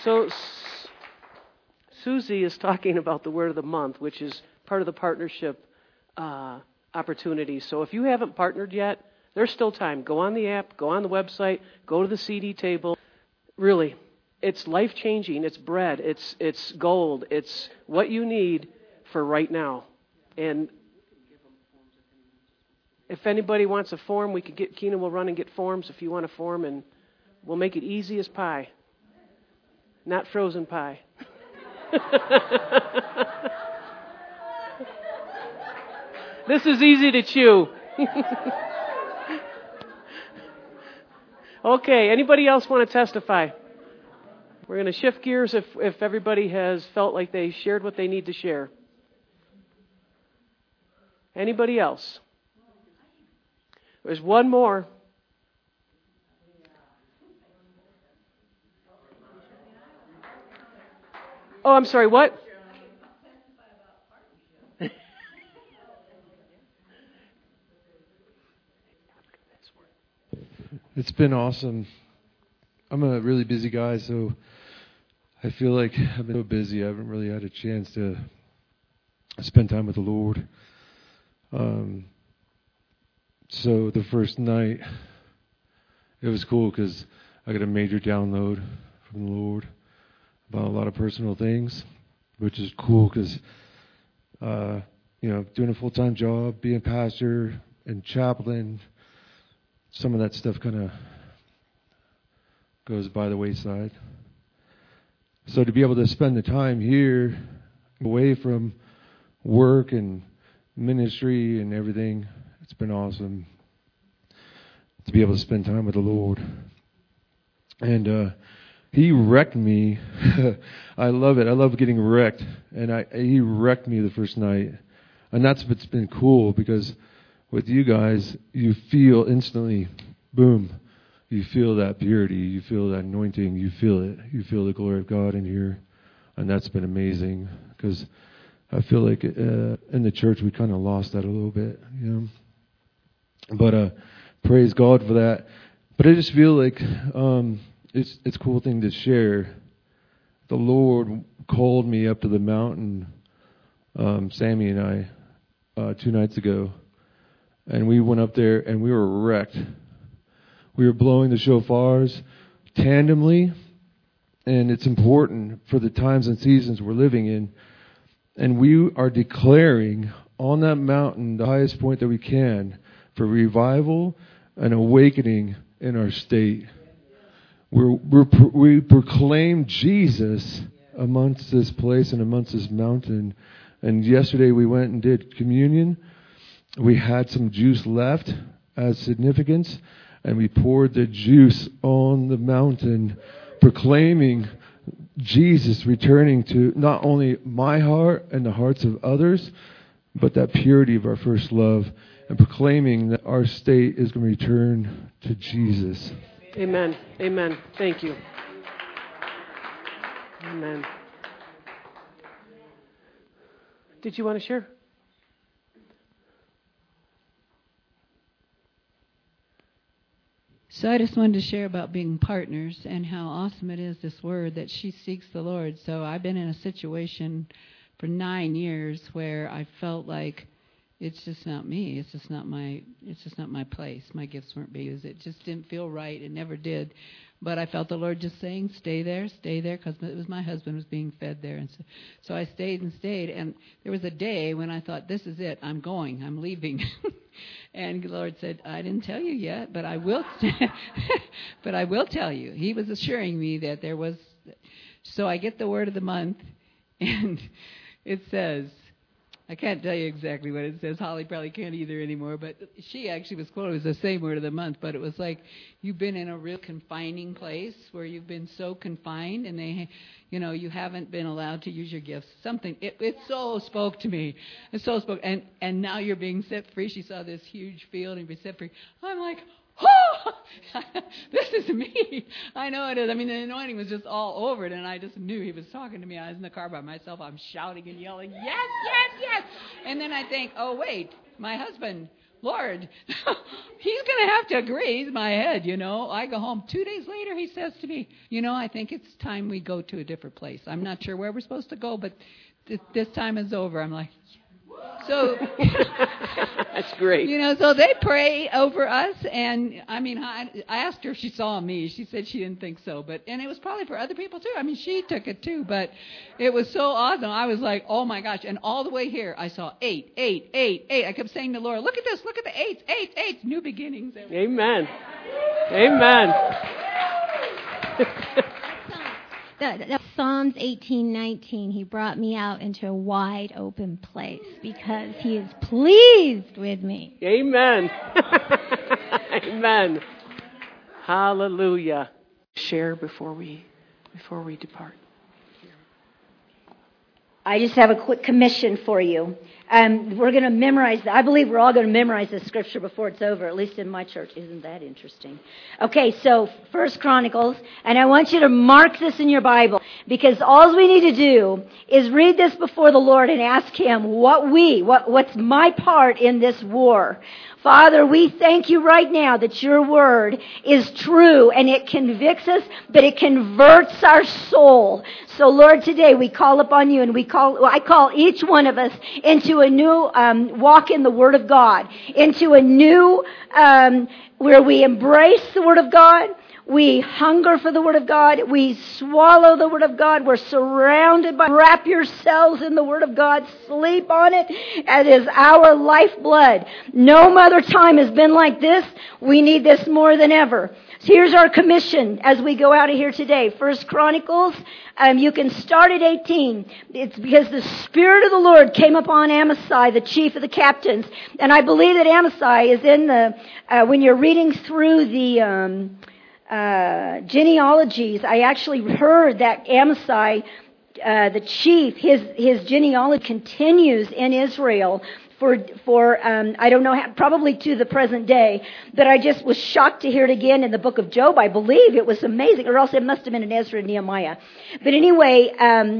So Susie is talking about the Word of the Month, which is part of the partnership opportunity. So if you haven't partnered yet, there's still time. Go on the app, go on the website, go to the CD table. Really, it's life-changing. It's bread. It's gold. It's what you need for right now. And if anybody wants a form, Keenan will run and get forms if you want a form, and we'll make it easy as pie. Not frozen pie. This is easy to chew. Okay, anybody else want to testify? We're going to shift gears if everybody has felt like they shared what they need to share. Anybody else? There's one more. Oh, I'm sorry, what? It's been awesome. I'm a really busy guy, so I feel like I've been so busy I haven't really had a chance to spend time with the Lord. So the first night, it was cool because I got a major download from the Lord about a lot of personal things, which is cool because, doing a full-time job, being pastor and chaplain, some of that stuff kind of goes by the wayside. So to be able to spend the time here, away from work and ministry and everything, it's been awesome to be able to spend time with the Lord. And He wrecked me. I love it. I love getting wrecked. And He wrecked me the first night. And that's what's been cool, because with you guys, you feel instantly, boom, you feel that purity, you feel that anointing, you feel it. You feel the glory of God in here. And that's been amazing, because I feel like in the church we kind of lost that a little bit, But praise God for that. But I just feel like it's a cool thing to share. The Lord called me up to the mountain, Sammy and I, 2 nights ago. And we went up there and we were wrecked. We were blowing the shofars tandemly. And it's important for the times and seasons we're living in. And we are declaring on that mountain, the highest point that we can, for revival and awakening in our state. We proclaim Jesus amongst this place and amongst this mountain. And yesterday we went and did communion. We had some juice left as significance, and we poured the juice on the mountain, proclaiming Jesus returning to not only my heart and the hearts of others, but that purity of our first love, and proclaiming that our state is going to return to Jesus. Amen. Amen. Thank you. Amen. Did you want to share? So I just wanted to share about being partners and how awesome it is, this word, that she seeks the Lord. So I've been in a situation for 9 years where I felt like it's just not me. It's just not my place. My gifts weren't being used. It just didn't feel right. It never did. But I felt the Lord just saying, stay there, because it was my husband was being fed there. And so I stayed. And there was a day when I thought, this is it. I'm going. I'm leaving. And the Lord said, I didn't tell you yet, but I will. But I will tell you. He was assuring me that there was. So I get the word of the month, and it says, I can't tell you exactly what it says. Holly probably can't either anymore, but she actually was quoted as the same word of the month, but it was like, you've been in a real confining place where you've been so confined, and you haven't been allowed to use your gifts. Something, it so spoke to me. It so spoke, and now you're being set free. She saw this huge field and be set free. I'm like, oh, this is me. I know it is. I mean, the anointing was just all over it, and I just knew He was talking to me. I was in the car by myself. I'm shouting and yelling, yes, yes, yes. And then I think, oh, wait, my husband, Lord, he's going to have to agree. He's my head, I go home. 2 days later, he says to me, I think it's time we go to a different place. I'm not sure where we're supposed to go, but this time is over. I'm like, so that's great. So they pray over us, and I asked her if she saw me. She said she didn't think so, and it was probably for other people too. She took it too, but it was so awesome. I was like, oh my gosh! And all the way here, I saw 8, 8, 8, 8. I kept saying to Laura, "Look at this! Look at the 8, 8, 8! New beginnings." Amen. Amen. Psalms 18:19, he brought me out into a wide open place because he is pleased with me. Amen. Amen. Hallelujah. Share before we depart. I just have a quick commission for you. We're going to memorize, I believe we're all going to memorize this scripture before it's over, at least in my church. Isn't that interesting? Okay, so 1 Chronicles, and I want you to mark this in your Bible, because all we need to do is read this before the Lord and ask Him what's my part in this war. Father, we thank you right now that your word is true and it convicts us, but it converts our soul. So Lord, today we call upon you, and I call each one of us into a new walk in the Word of God, into a new where we embrace the Word of God. We hunger for the Word of God. We swallow the Word of God. We're surrounded by. Wrap yourselves in the Word of God. Sleep on it. It is our lifeblood. No other time has been like this. We need this more than ever. So here's our commission as we go out of here today. 1 Chronicles, you can start at 18. It's because the Spirit of the Lord came upon Amasai, the chief of the captains. And I believe that Amasai is in when you're reading through the genealogies, I actually heard that Amasai, the chief, his genealogy continues in Israel for I don't know, probably to the present day. But I just was shocked to hear it again in the book of Job. I believe it was amazing, or else it must have been in Ezra and Nehemiah. But anyway,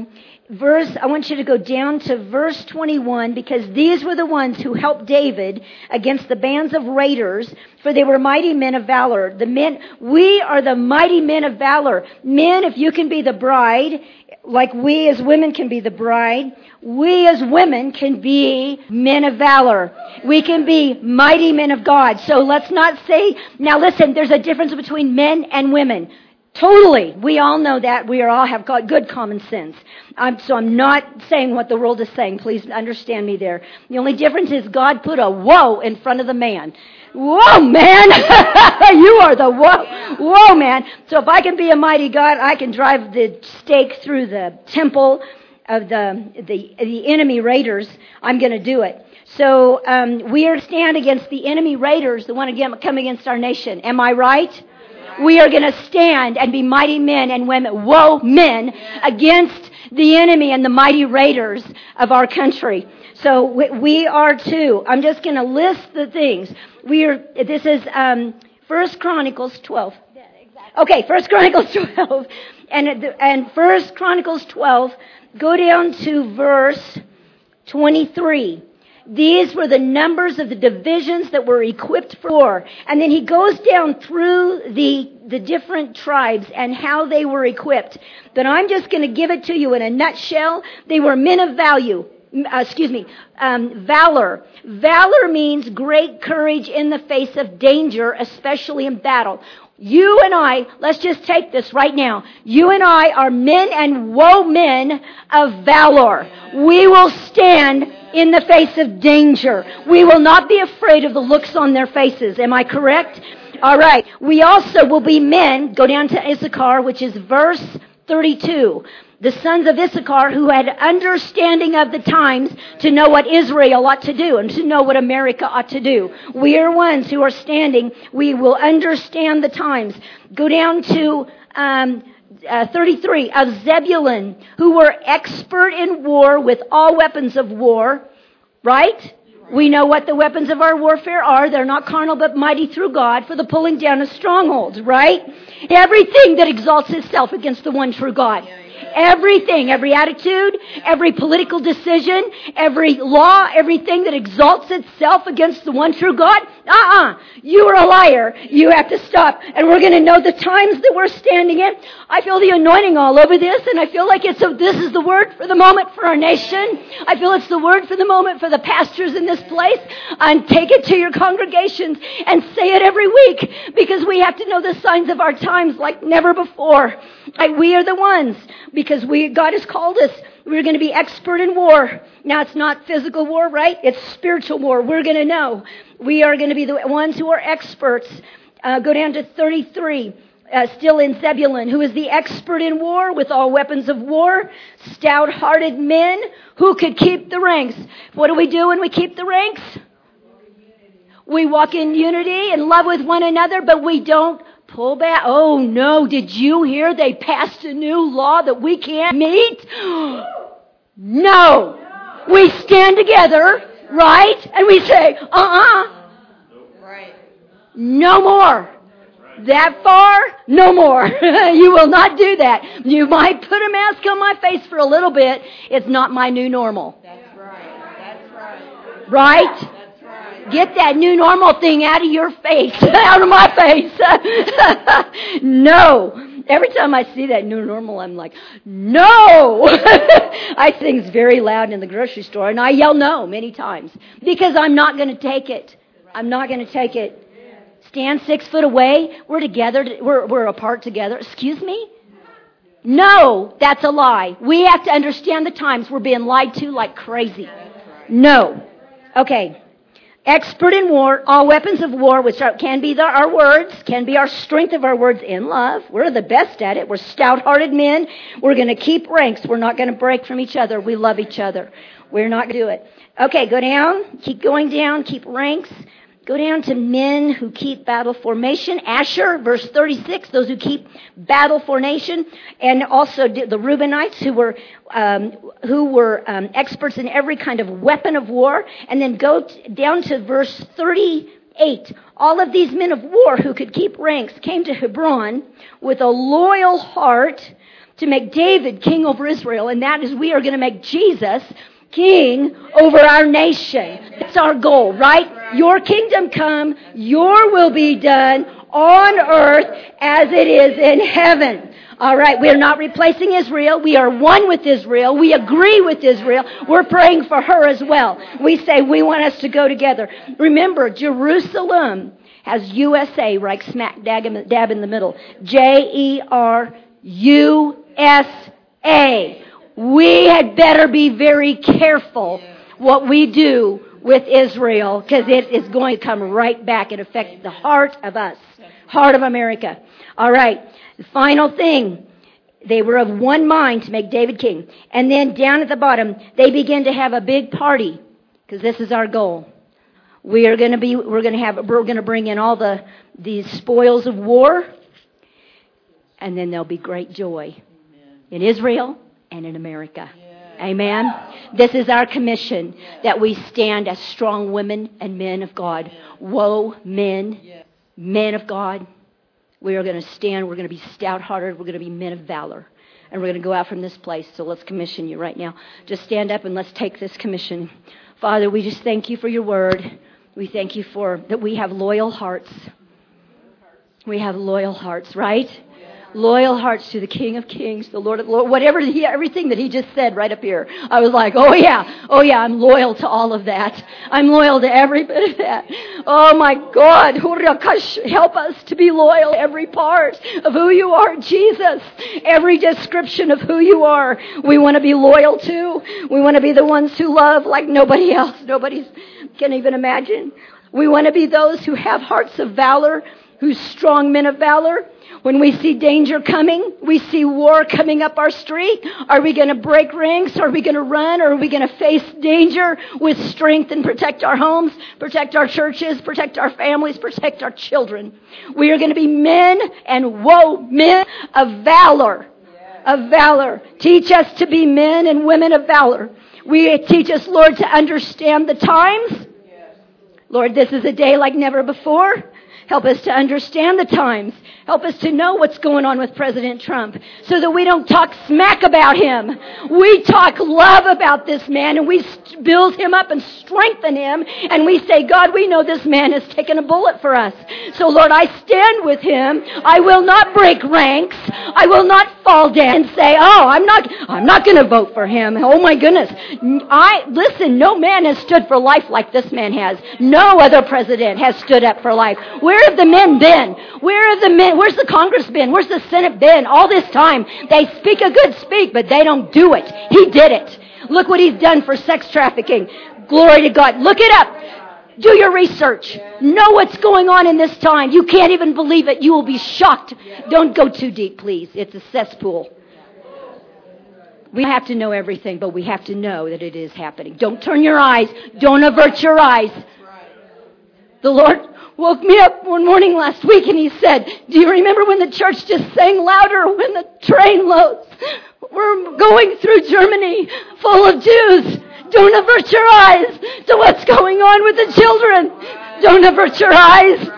I want you to go down to verse 21, because these were the ones who helped David against the bands of raiders, for they were mighty men of valor. We are the mighty men of valor. Men, if you can be the bride, like we as women can be the bride, we as women can be men of valor. We can be mighty men of God. So let's not say, now listen, there's a difference between men and women. Totally. We all know that. We all have got good common sense. So I'm not saying what the world is saying. Please understand me there. The only difference is God put a whoa in front of the man. Whoa, man! You are the whoa. Whoa, man. So if I can be a mighty God, I can drive the stake through the temple of the enemy raiders. I'm going to do it. So we are stand against the enemy raiders, the one again come against our nation. Am I right? We are going to stand and be mighty men and women, woe men, against the enemy and the mighty raiders of our country. So we are too. I'm just going to list the things. This is 1 Chronicles 12. Okay, 1 Chronicles 12. And 1 Chronicles 12, go down to verse 23. These were the numbers of the divisions that were equipped for war. And then he goes down through the different tribes and how they were equipped. But I'm just going to give it to you in a nutshell. They were men of valor. Valor means great courage in the face of danger, especially in battle. You and I, let's just take this right now. You and I are men and women of valor. We will stand in the face of danger. We will not be afraid of the looks on their faces. Am I correct? All right. We also will be men. Go down to Issachar, which is verse 32. The sons of Issachar who had understanding of the times to know what Israel ought to do and to know what America ought to do. We are ones who are standing. We will understand the times. Go down to 33 of Zebulun, who were expert in war with all weapons of war. Right? We know what the weapons of our warfare are. They're not carnal but mighty through God for the pulling down of strongholds. Right? Everything that exalts itself against the one true God. Everything, every attitude, every political decision, every law, everything that exalts itself against the one true God, you are a liar. You have to stop. And we're going to know the times that we're standing in. I feel the anointing all over this, and I feel like this is the word for the moment for our nation. I feel it's the word for the moment for the pastors in this place. And take it to your congregations and say it every week, because we have to know the signs of our times like never before. We are the ones, because God has called us. We're going to be expert in war. Now, it's not physical war, right? It's spiritual war. We're going to know. We are going to be the ones who are experts. Go down to 33. Still in Zebulun, who is the expert in war with all weapons of war, stout-hearted men who could keep the ranks. What do we do when we keep the ranks? We walk in unity and love with one another, but we don't pull back. Oh no, did you hear they passed a new law that we can't meet? No. We stand together, right? And we say, Right. No more. That far? No more. You will not do that. You might put a mask on my face for a little bit. It's not my new normal. That's right. That's right. Right? That's right. Get that new normal thing out of your face. Out of my face. No. Every time I see that new normal, I'm like, no. I sing very loud in the grocery store, and I yell no many times because I'm not going to take it. I'm not going to take it. Stand 6 foot away. We're together. We're apart together. Excuse me? No, that's a lie. We have to understand the times. We're being lied to like crazy. No. Okay. Expert in war, all weapons of war, which can be our words, can be our strength of our words in love. We're the best at it. We're stout-hearted men. We're going to keep ranks. We're not going to break from each other. We love each other. We're not going to do it. Okay, go down. Keep going down. Keep ranks. Go down to men who keep battle formation. Asher, verse 36, those who keep battle formation. And also the Reubenites who were experts in every kind of weapon of war. And then go down to verse 38. All of these men of war who could keep ranks came to Hebron with a loyal heart to make David king over Israel. And that is, we are going to make Jesus king over our nation. That's our goal, right? Your kingdom come, your will be done on earth as it is in heaven. All right, we are not replacing Israel. We are one with Israel. We agree with Israel. We're praying for her as well. We say we want us to go together. Remember, Jerusalem has USA right smack dab in the middle. Jerusa. We had better be very careful what we do with Israel, because it is going to come right back and affect the heart of us, heart of America. All right, the final thing. They were of one mind to make David king. And then down at the bottom, they begin to have a big party, because this is our goal. We're going to bring in all these spoils of war, and then there'll be great joy in Israel and in America. Amen. This is our commission, that we stand as strong women and men of God. Woe, men of God. We are going to stand. We're going to be stout-hearted. We're going to be men of valor. And we're going to go out from this place. So let's commission you right now. Just stand up and let's take this commission. Father, we just thank you for your word. We thank you for that we have loyal hearts. We have loyal hearts, right? Loyal hearts to the King of Kings, the Lord of Lords, everything that he just said right up here. I was like, oh yeah, I'm loyal to all of that. I'm loyal to every bit of that. Oh my God, help us to be loyal to every part of who you are, Jesus. Every description of who you are, we want to be loyal to. We want to be the ones who love like nobody else. Nobody can even imagine. We want to be those who have hearts of valor, who's strong men of valor. When we see danger coming, we see war coming up our street, are we going to break ranks? Are we going to run? Or are we going to face danger with strength and protect our homes, protect our churches, protect our families, protect our children? We are going to be men men of valor. Of valor. Teach us to be men and women of valor. Teach us, Lord, to understand the times. Lord, this is a day like never before. Help us to understand the times. Help us to know what's going on with President Trump so that we don't talk smack about him. We talk love about this man and we build him up and strengthen him. And we say, God, we know this man has taken a bullet for us. So, Lord, I stand with him. I will not break ranks. I will not fall down and say, oh, I'm not going to vote for him. Oh, my goodness. Listen, no man has stood for life like this man has. No other president has stood up for life. Where have the men been? Where have the men? Where's the Congress been? Where's the Senate been? All this time, they speak a good speak, but they don't do it. He did it. Look what he's done for sex trafficking. Glory to God. Look it up. Do your research. Know what's going on in this time. You can't even believe it. You will be shocked. Don't go too deep, please. It's a cesspool. We have to know everything, but we have to know that it is happening. Don't turn your eyes. Don't avert your eyes. The Lord woke me up one morning last week and he said, do you remember when the church just sang louder when the train loads were going through Germany full of Jews? Don't avert your eyes to what's going on with the children. Don't avert your eyes.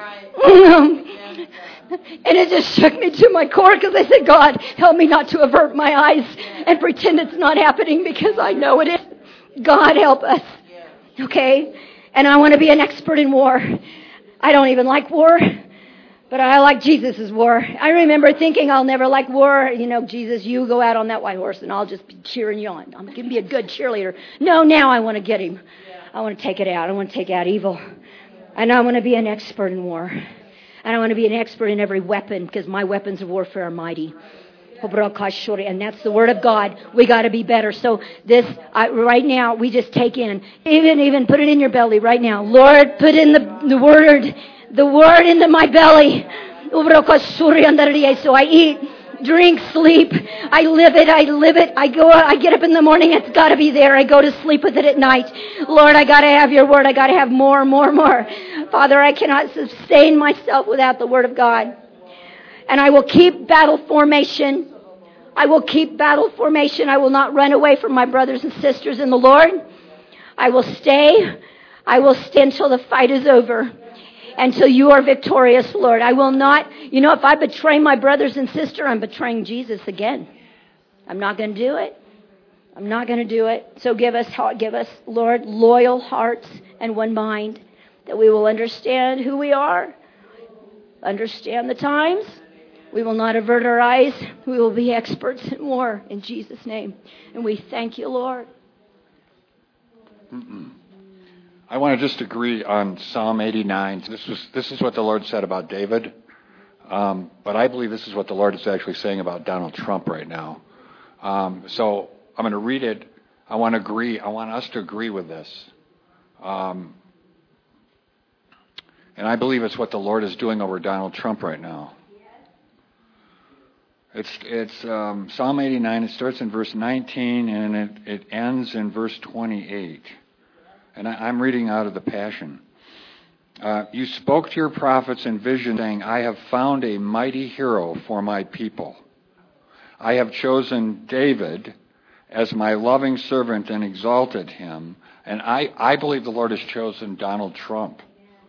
And it just shook me to my core because I said, God, help me not to avert my eyes and pretend it's not happening because I know it is. God, help us. Okay? And I want to be an expert in war. I don't even like war, but I like Jesus' war. I remember thinking I'll never like war. You know, Jesus, you go out on that white horse and I'll just be cheering you on. I'm going to be a good cheerleader. No, now I want to get him. I want to take it out. I want to take out evil. And I want to be an expert in war. And I want to be an expert in every weapon because my weapons of warfare are mighty. And that's the word of God. We got to be better. So right now, we just take in, even put it in your belly right now. Lord, put in the word into my belly. So I eat, drink, sleep. I live it. I get up in the morning. It's got to be there. I go to sleep with it at night. Lord, I got to have your word. I got to have more. Father, I cannot sustain myself without the word of God. And I will keep battle formation. I will will not run away from my brothers and sisters in the Lord. I will stay until the fight is over. Until you are victorious, Lord. I will not, if I betray my brothers and sister, I'm betraying Jesus again. I'm not going to do it. So give us, Lord, loyal hearts and one mind that we will understand who we are, understand the times. We will not avert our eyes. We will be experts in war in Jesus' name. And we thank you, Lord. I want to just agree on Psalm 89. This is what the Lord said about David. But I believe this is what the Lord is actually saying about Donald Trump right now. So I'm going to read it. I want us to agree with this. And I believe it's what the Lord is doing over Donald Trump right now. It's Psalm 89. It starts in verse 19 and it ends in verse 28. And I'm reading out of the Passion. You spoke to your prophets in vision, saying, I have found a mighty hero for my people. I have chosen David as my loving servant and exalted him. And I believe the Lord has chosen Donald Trump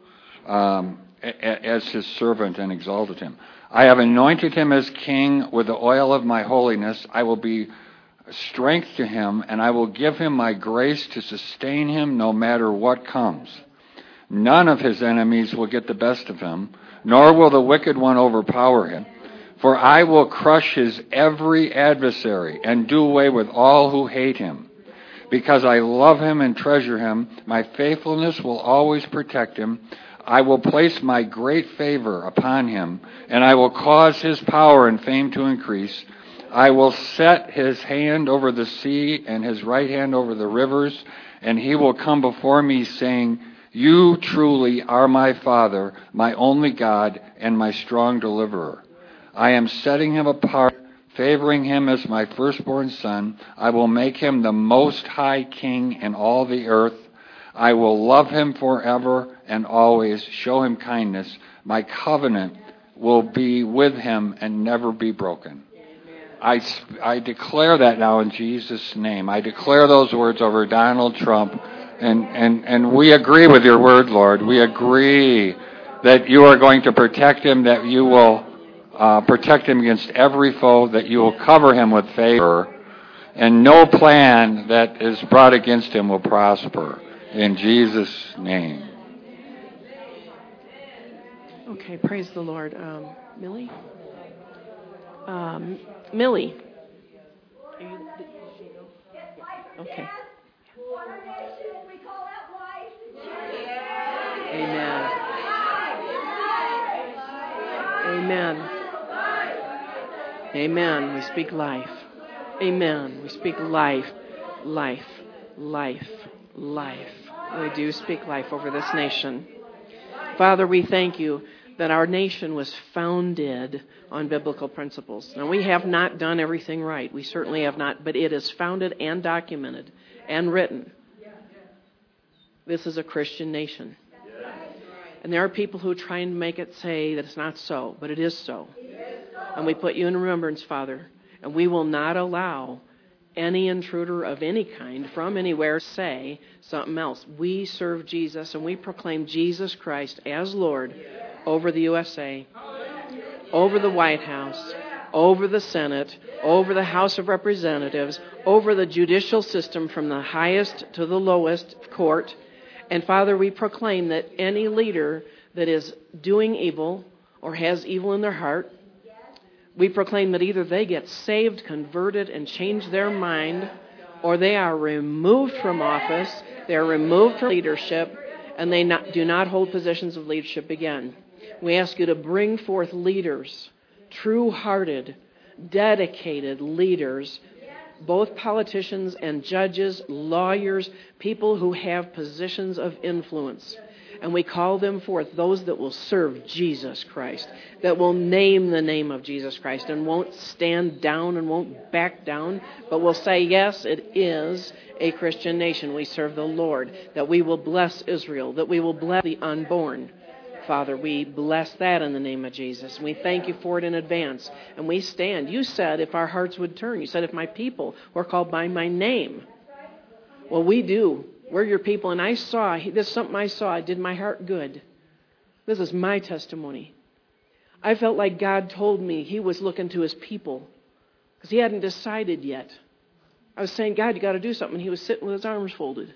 as his servant and exalted him. I have anointed him as king with the oil of my holiness. I will be strength to him, and I will give him my grace to sustain him no matter what comes. None of his enemies will get the best of him, nor will the wicked one overpower him. For I will crush his every adversary and do away with all who hate him. Because I love him and treasure him, my faithfulness will always protect him. I will place my great favor upon him, and I will cause his power and fame to increase. I will set his hand over the sea and his right hand over the rivers, and he will come before me saying, You truly are my Father, my only God, and my strong deliverer. I am setting him apart, favoring him as my firstborn son. I will make him the most high king in all the earth. I will love him forever and always, show him kindness. My covenant will be with him and never be broken. I declare that now in Jesus' name. I declare those words over Donald Trump. And we agree with your word, Lord. We agree. that you are going to protect him, that you will protect him against every foe, that you will cover him with favor, and no plan that is brought against him will prosper. In Jesus' name. Okay, praise the Lord. Millie? Millie? Okay. Amen. Amen. Amen. We speak life. Amen. We speak life. Life. Life. Life. We do speak life over this nation. Father, we thank you that our nation was founded on biblical principles. Now, we have not done everything right. We certainly have not, but it is founded and documented and written. This is a Christian nation. And there are people who try and make it say that it's not so, but it is so. And we put you in remembrance, Father, and we will not allow any intruder of any kind from anywhere say something else. We serve Jesus and we proclaim Jesus Christ as Lord over the USA, over the White House, over the Senate, over the House of Representatives, over the judicial system from the highest to the lowest court. And Father, we proclaim that any leader that is doing evil or has evil in their heart, we proclaim that either they get saved, converted, and change their mind, or they are removed from office, they are removed from leadership, and they do not hold positions of leadership again. We ask you to bring forth leaders, true-hearted, dedicated leaders, both politicians and judges, lawyers, people who have positions of influence. And we call them forth, those that will serve Jesus Christ, that will name the name of Jesus Christ and won't stand down and won't back down, but will say, yes, it is a Christian nation. We serve the Lord, that we will bless Israel, that we will bless the unborn. Father, we bless that in the name of Jesus. We thank you for it in advance. And we stand. You said if our hearts would turn. You said if my people were called by my name. Well, we do. We're your people. And I saw, this is something I saw. It did my heart good. This is my testimony. I felt like God told me he was looking to his people because he hadn't decided yet. I was saying, God, you got to do something. And he was sitting with his arms folded.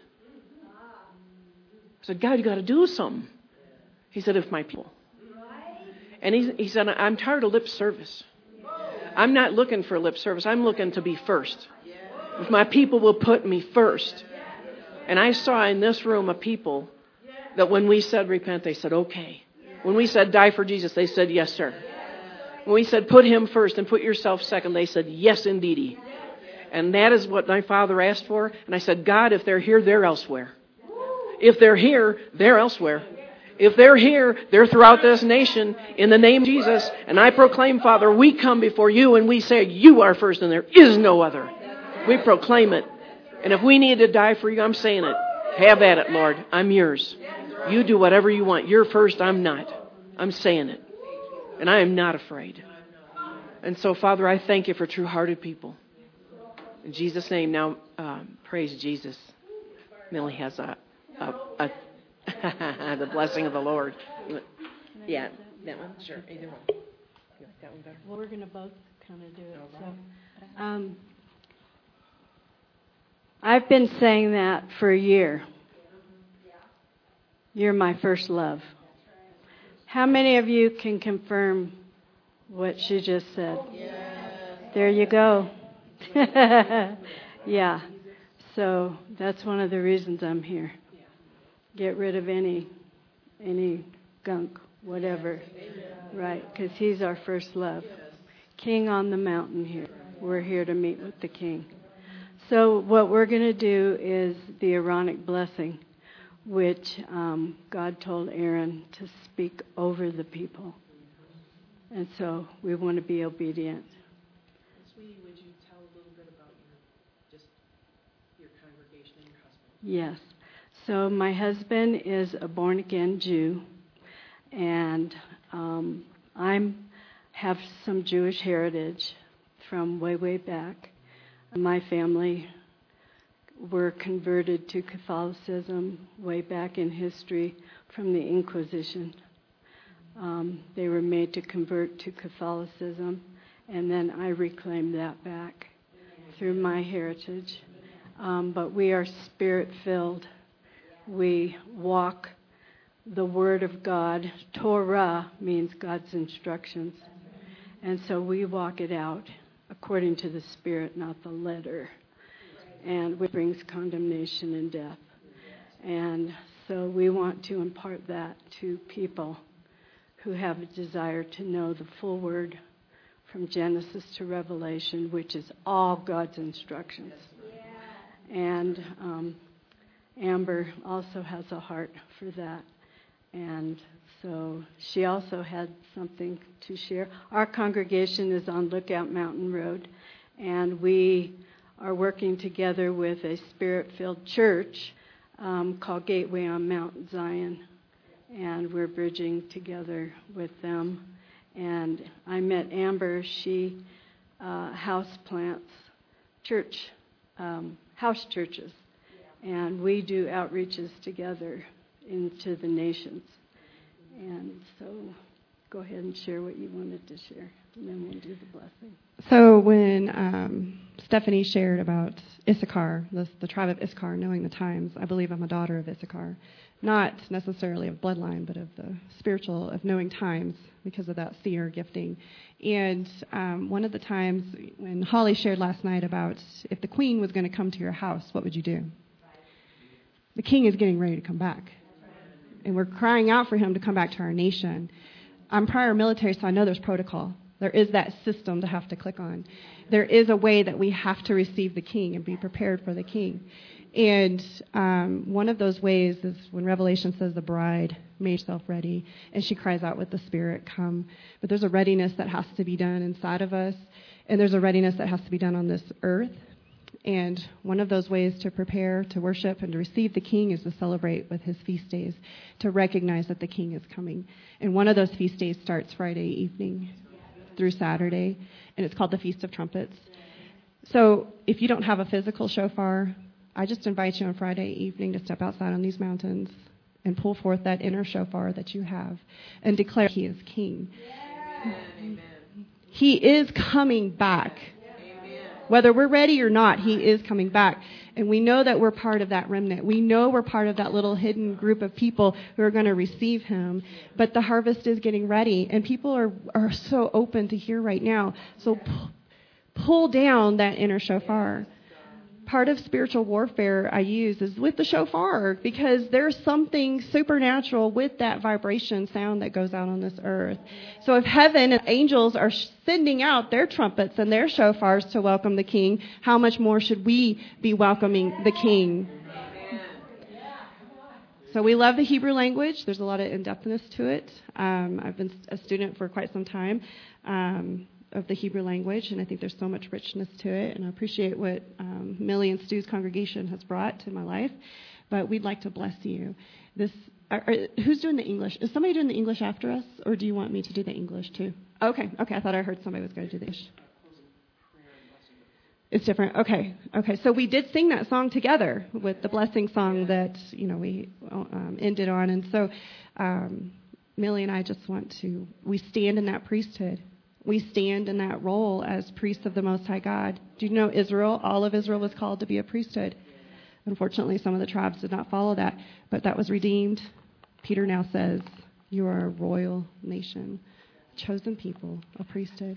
I said, God, you got to do something. He said, if my people. And he said, I'm tired of lip service. I'm not looking for lip service. I'm looking to be first. If my people will put me first. And I saw in this room a people that when we said repent, they said, okay. When we said die for Jesus, they said, yes, sir. When we said put him first and put yourself second, they said, yes, indeedy. And that is what my father asked for. And I said, God, if they're here, they're elsewhere. If they're here, they're elsewhere. If they're here, they're throughout this nation in the name of Jesus. And I proclaim, Father, we come before you and we say, you are first and there is no other. We proclaim it. And if we need to die for you, I'm saying it. Have at it, Lord. I'm yours. You do whatever you want. You're first. I'm not. I'm saying it. And I am not afraid. And so, Father, I thank you for true-hearted people. In Jesus' name, now, praise Jesus. Millie has a the blessing of the Lord. Yeah, that one? Sure, either one. You like that one better? Well, we're going to both kind of do it. So, I've been saying that for a year. You're my first love. How many of you can confirm what she just said? There you go. Yeah. So that's one of the reasons I'm here. Get rid of any gunk, whatever. Right, because he's our first love. King on the mountain here. We're here to meet with the King. So what we're going to do is the Aaronic blessing, which God told Aaron to speak over the people. And so we want to be obedient. Sweetie, would you tell a little bit about your congregation and your husband? Yes. So my husband is a born-again Jew, and I have some Jewish heritage from way back. My family were converted to Catholicism way back in history from the Inquisition. They were made to convert to Catholicism, and then I reclaimed that back through my heritage. But we are Spirit-filled. We walk the Word of God. Torah means God's instructions. And so we walk it out according to the Spirit, not the letter. And which brings condemnation and death. And so we want to impart that to people who have a desire to know the full Word from Genesis to Revelation, which is all God's instructions. And Amber also has a heart for that. And so she also had something to share. Our congregation is on Lookout Mountain Road, and we are working together with a Spirit-filled church called Gateway on Mount Zion. And we're bridging together with them. And I met Amber. She house plants church, house churches. And we do outreaches together into the nations. And so go ahead and share what you wanted to share, and then we'll do the blessing. So when Stephanie shared about Issachar, the tribe of Issachar, knowing the times, I believe I'm a daughter of Issachar. Not necessarily of bloodline, but of the spiritual, of knowing times because of that seer gifting. And one of the times when Holly shared last night about if the queen was going to come to your house, what would you do? The king is getting ready to come back. And we're crying out for him to come back to our nation. I'm prior military, so I know there's protocol. There is that system to have to click on. There is a way that we have to receive the king and be prepared for the king. And one of those ways is when Revelation says the bride made herself ready, and she cries out with the Spirit, come. But there's a readiness that has to be done inside of us, and there's a readiness that has to be done on this earth. And one of those ways to prepare, to worship, and to receive the King is to celebrate with his feast days, to recognize that the King is coming. And one of those feast days starts Friday evening through Saturday, and it's called the Feast of Trumpets. So if you don't have a physical shofar, I just invite you on Friday evening to step outside on these mountains and pull forth that inner shofar that you have and declare he is King. Amen. He is coming back. Whether we're ready or not, he is coming back. And we know that we're part of that remnant. We know we're part of that little hidden group of people who are going to receive him. But the harvest is getting ready. And people are so open to hear right now. So pull down that inner shofar. Part of spiritual warfare I use is with the shofar, because there's something supernatural with that vibration sound that goes out on this earth. So if heaven and angels are sending out their trumpets and their shofars to welcome the King, how much more should we be welcoming the King? So we love the Hebrew language. There's a lot of in-depthness to it. I've been a student for quite some time. Of the Hebrew language, and I think there's so much richness to it, and I appreciate what Millie and Stu's congregation has brought to my life, but we'd like to bless you. Who's doing the English? Is somebody doing the English after us, or do you want me to do the English too? Okay, I thought I heard somebody was going to do the English. It's different. Okay, so we did sing that song together with the blessing song that, we ended on, and so Millie and I just we stand in that priesthood. We stand in that role as priests of the Most High God. Do you know Israel? All of Israel was called to be a priesthood. Unfortunately, some of the tribes did not follow that, but that was redeemed. Peter now says, you are a royal nation, a chosen people, a priesthood.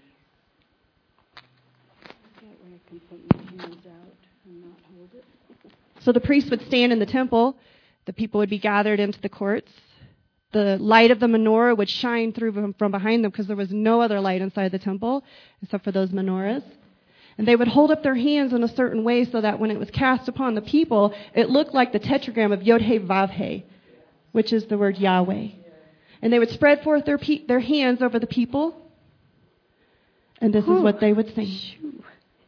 That way I can put my hands out and not hold it. So the priests would stand in the temple. The people would be gathered into the courts. The light of the menorah would shine through from behind them because there was no other light inside the temple except for those menorahs. And they would hold up their hands in a certain way so that when it was cast upon the people, it looked like the tetragram of Yod-He Vav-He, which is the word Yahweh. And they would spread forth their hands over the people. And this is what they would sing.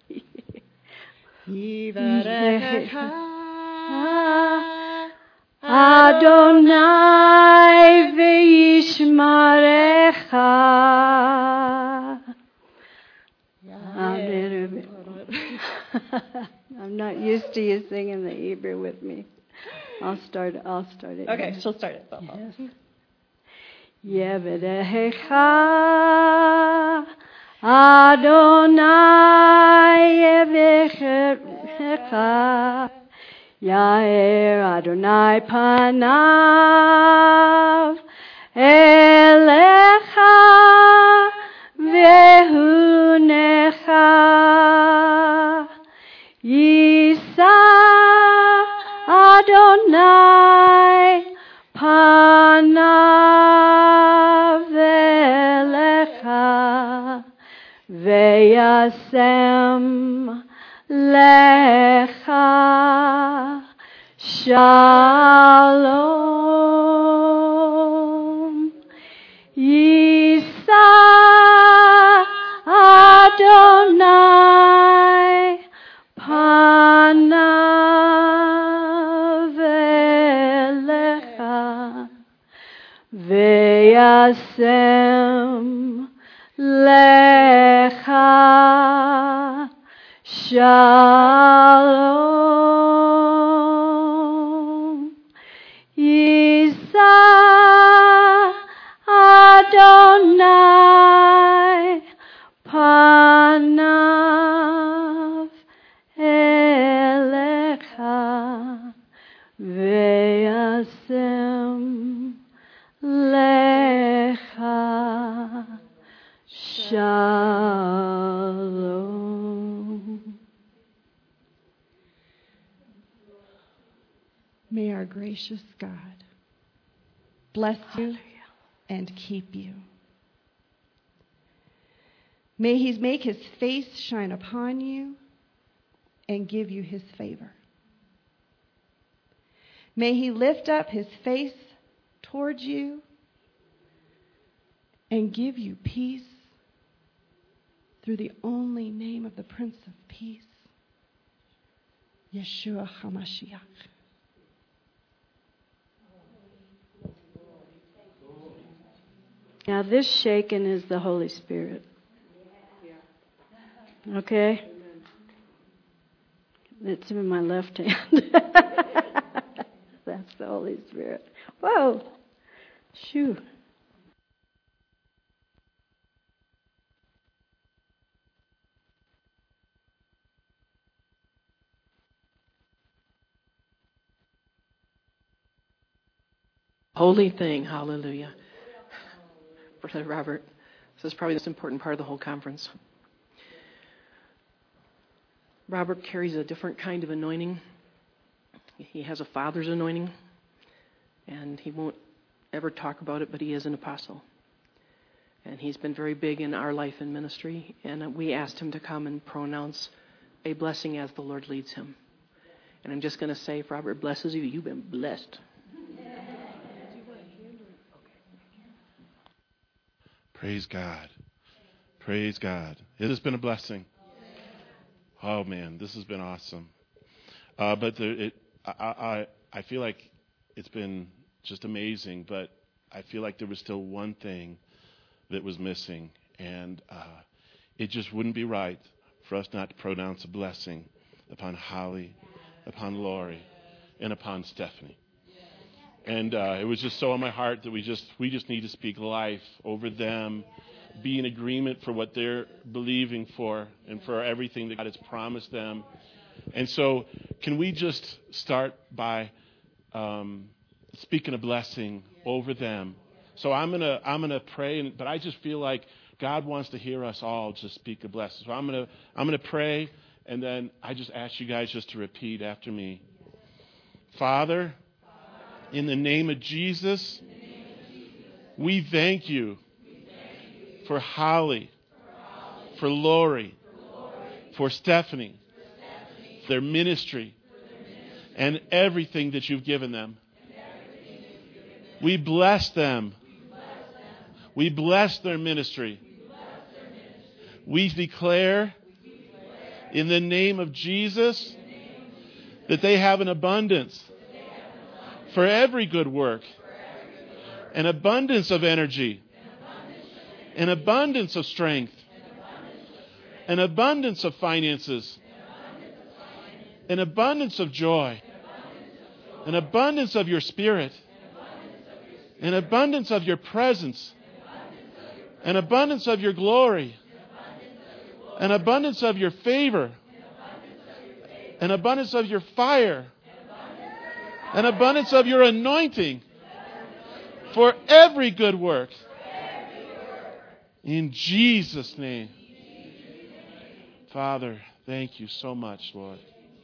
Adonai v'yishmarecha. I'm not used to you singing the Hebrew with me. I'll start it. Okay, she'll start it. Yevedecha Adonai Yevedecha Yair Adonai Panav Elecha Vehunecha Yisa Adonai Panav Elecha Veyasem Lecha Shalom Yisa Adonai Panav Elecha Veyasem Lecha Shalom Yisa Adonai Panav Elecha Veyasem Lecha Shalom. May our gracious God bless you and keep you. May He make His face shine upon you and give you His favor. May He lift up His face towards you and give you peace through the only name of the Prince of Peace, Yeshua HaMashiach. Now this shaking is the Holy Spirit. Okay? It's in my left hand. That's the Holy Spirit. Whoa! Shoo. Holy thing, hallelujah. Brother Robert, this is probably the most important part of the whole conference. Robert carries a different kind of anointing. He has a father's anointing, and he won't ever talk about it, but he is an apostle. And he's been very big in our life and ministry, and we asked him to come and pronounce a blessing as the Lord leads him. And I'm just going to say, if Robert blesses you, you've been blessed. Praise God. Praise God. It has been a blessing. Oh, man, this has been awesome. But I feel like it's been just amazing, but I feel like there was still one thing that was missing, and it just wouldn't be right for us not to pronounce a blessing upon Holly, upon Lori, and upon Stephanie. And it was just so on my heart that we just need to speak life over them, be in agreement for what they're believing for and for everything that God has promised them. And so can we just start by speaking a blessing over them? So I'm gonna pray, but I just feel like God wants to hear us all just speak a blessing. So I'm gonna pray, and then I just ask you guys just to repeat after me. Father, in the name of Jesus, we thank you for Holly, for Lori, for Stephanie, their ministry, and everything that you've given them. We bless them. We bless their ministry. We declare in the name of Jesus that they have an abundance for every good work, an abundance of energy, an abundance of strength, an abundance of finances, an abundance of joy, an abundance of your Spirit, An abundance of your presence. An abundance of your glory. An abundance of your favor. An abundance of your fire. An abundance of your anointing. For every good work. In Jesus' name. Father, thank you so much, Lord.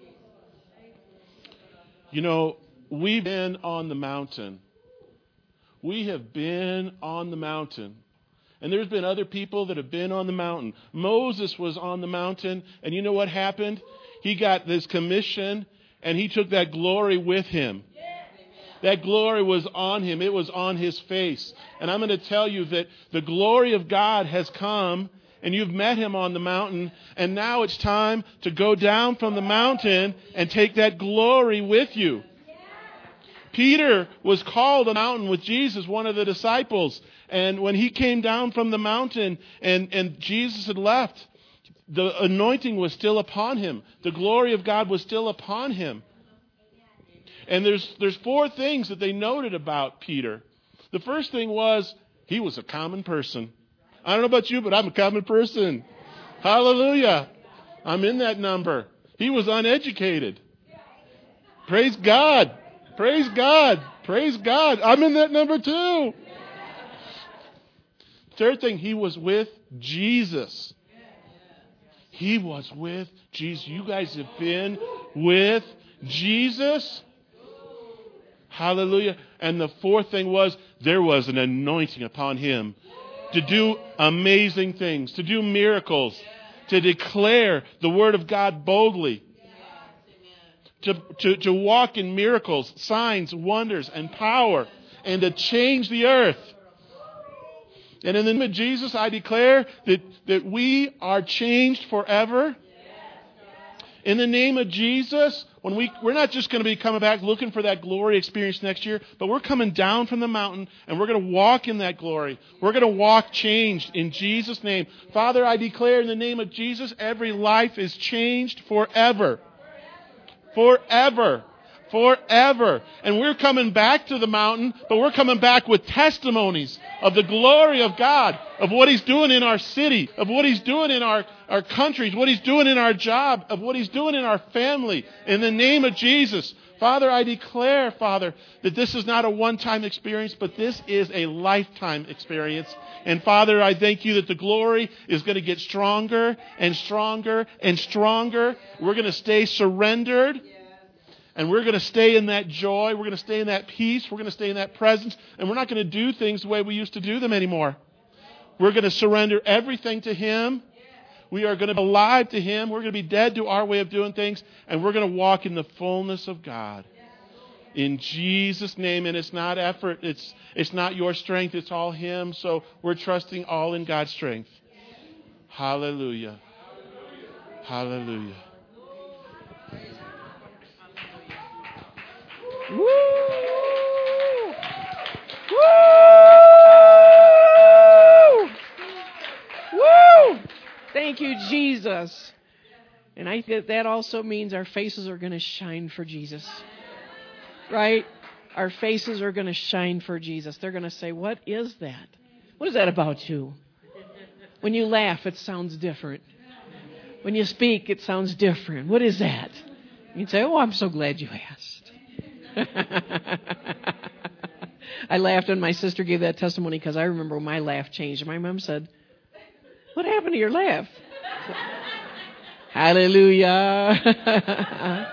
You know, we've been on the mountain. We have been on the mountain. And there's been other people that have been on the mountain. Moses was on the mountain, and you know what happened? He got this commission, and he took that glory with him. That glory was on him. It was on his face. And I'm going to tell you that the glory of God has come, and you've met him on the mountain, and now it's time to go down from the mountain and take that glory with you. Peter was called on the mountain with Jesus, one of the disciples. And when he came down from the mountain and Jesus had left, the anointing was still upon him. The glory of God was still upon him. And there's 4 things that they noted about Peter. The first thing was he was a common person. I don't know about you, but I'm a common person. Hallelujah. I'm in that number. He was uneducated. Praise God. Praise God. Praise God. I'm in that number too. Third thing, he was with Jesus. He was with Jesus. You guys have been with Jesus. Hallelujah. And the fourth thing was there was an anointing upon him to do amazing things, to do miracles, to declare the word of God boldly. To walk in miracles, signs, wonders, and power, and to change the earth. And in the name of Jesus, I declare that we are changed forever. In the name of Jesus, when we're not just going to be coming back looking for that glory experience next year, but we're coming down from the mountain and we're going to walk in that glory. We're going to walk changed in Jesus' name. Father, I declare in the name of Jesus, every life is changed forever. Forever. Forever. And we're coming back to the mountain, but we're coming back with testimonies of the glory of God, of what He's doing in our city, of what He's doing in our countries, what He's doing in our job, of what He's doing in our family. In the name of Jesus. Father, I declare, Father, that this is not a one-time experience, but this is a lifetime experience. And Father, I thank you that the glory is going to get stronger and stronger and stronger. We're going to stay surrendered. And we're going to stay in that joy. We're going to stay in that peace. We're going to stay in that presence. And we're not going to do things the way we used to do them anymore. We're going to surrender everything to Him. We are going to be alive to Him. We're going to be dead to our way of doing things. And we're going to walk in the fullness of God. In Jesus' name. And it's not effort. It's not your strength. It's all Him. So we're trusting all in God's strength. Hallelujah. Hallelujah. Woo! Woo! Woo! Thank you, Jesus. And I think that also means our faces are going to shine for Jesus. Right? Our faces are going to shine for Jesus. They're going to say, what is that? What is that about you? When you laugh, it sounds different. When you speak, it sounds different. What is that? You'd say, oh, I'm so glad you asked. I laughed when my sister gave that testimony because I remember when my laugh changed. My mom said, what happened to your laugh? Hallelujah.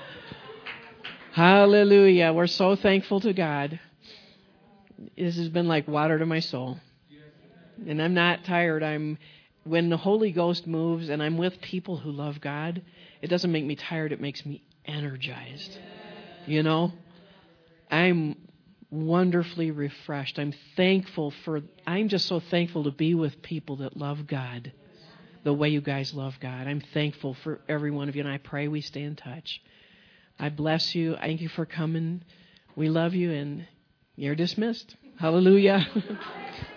Hallelujah. We're so thankful to God. This has been like water to my soul. And I'm not tired. When the Holy Ghost moves and I'm with people who love God, it doesn't make me tired. It makes me energized. You know, I'm wonderfully refreshed. I'm just so thankful to be with people that love God the way you guys love God. I'm thankful for every one of you, and I pray we stay in touch. I bless you. Thank you for coming. We love you, and you're dismissed. Hallelujah.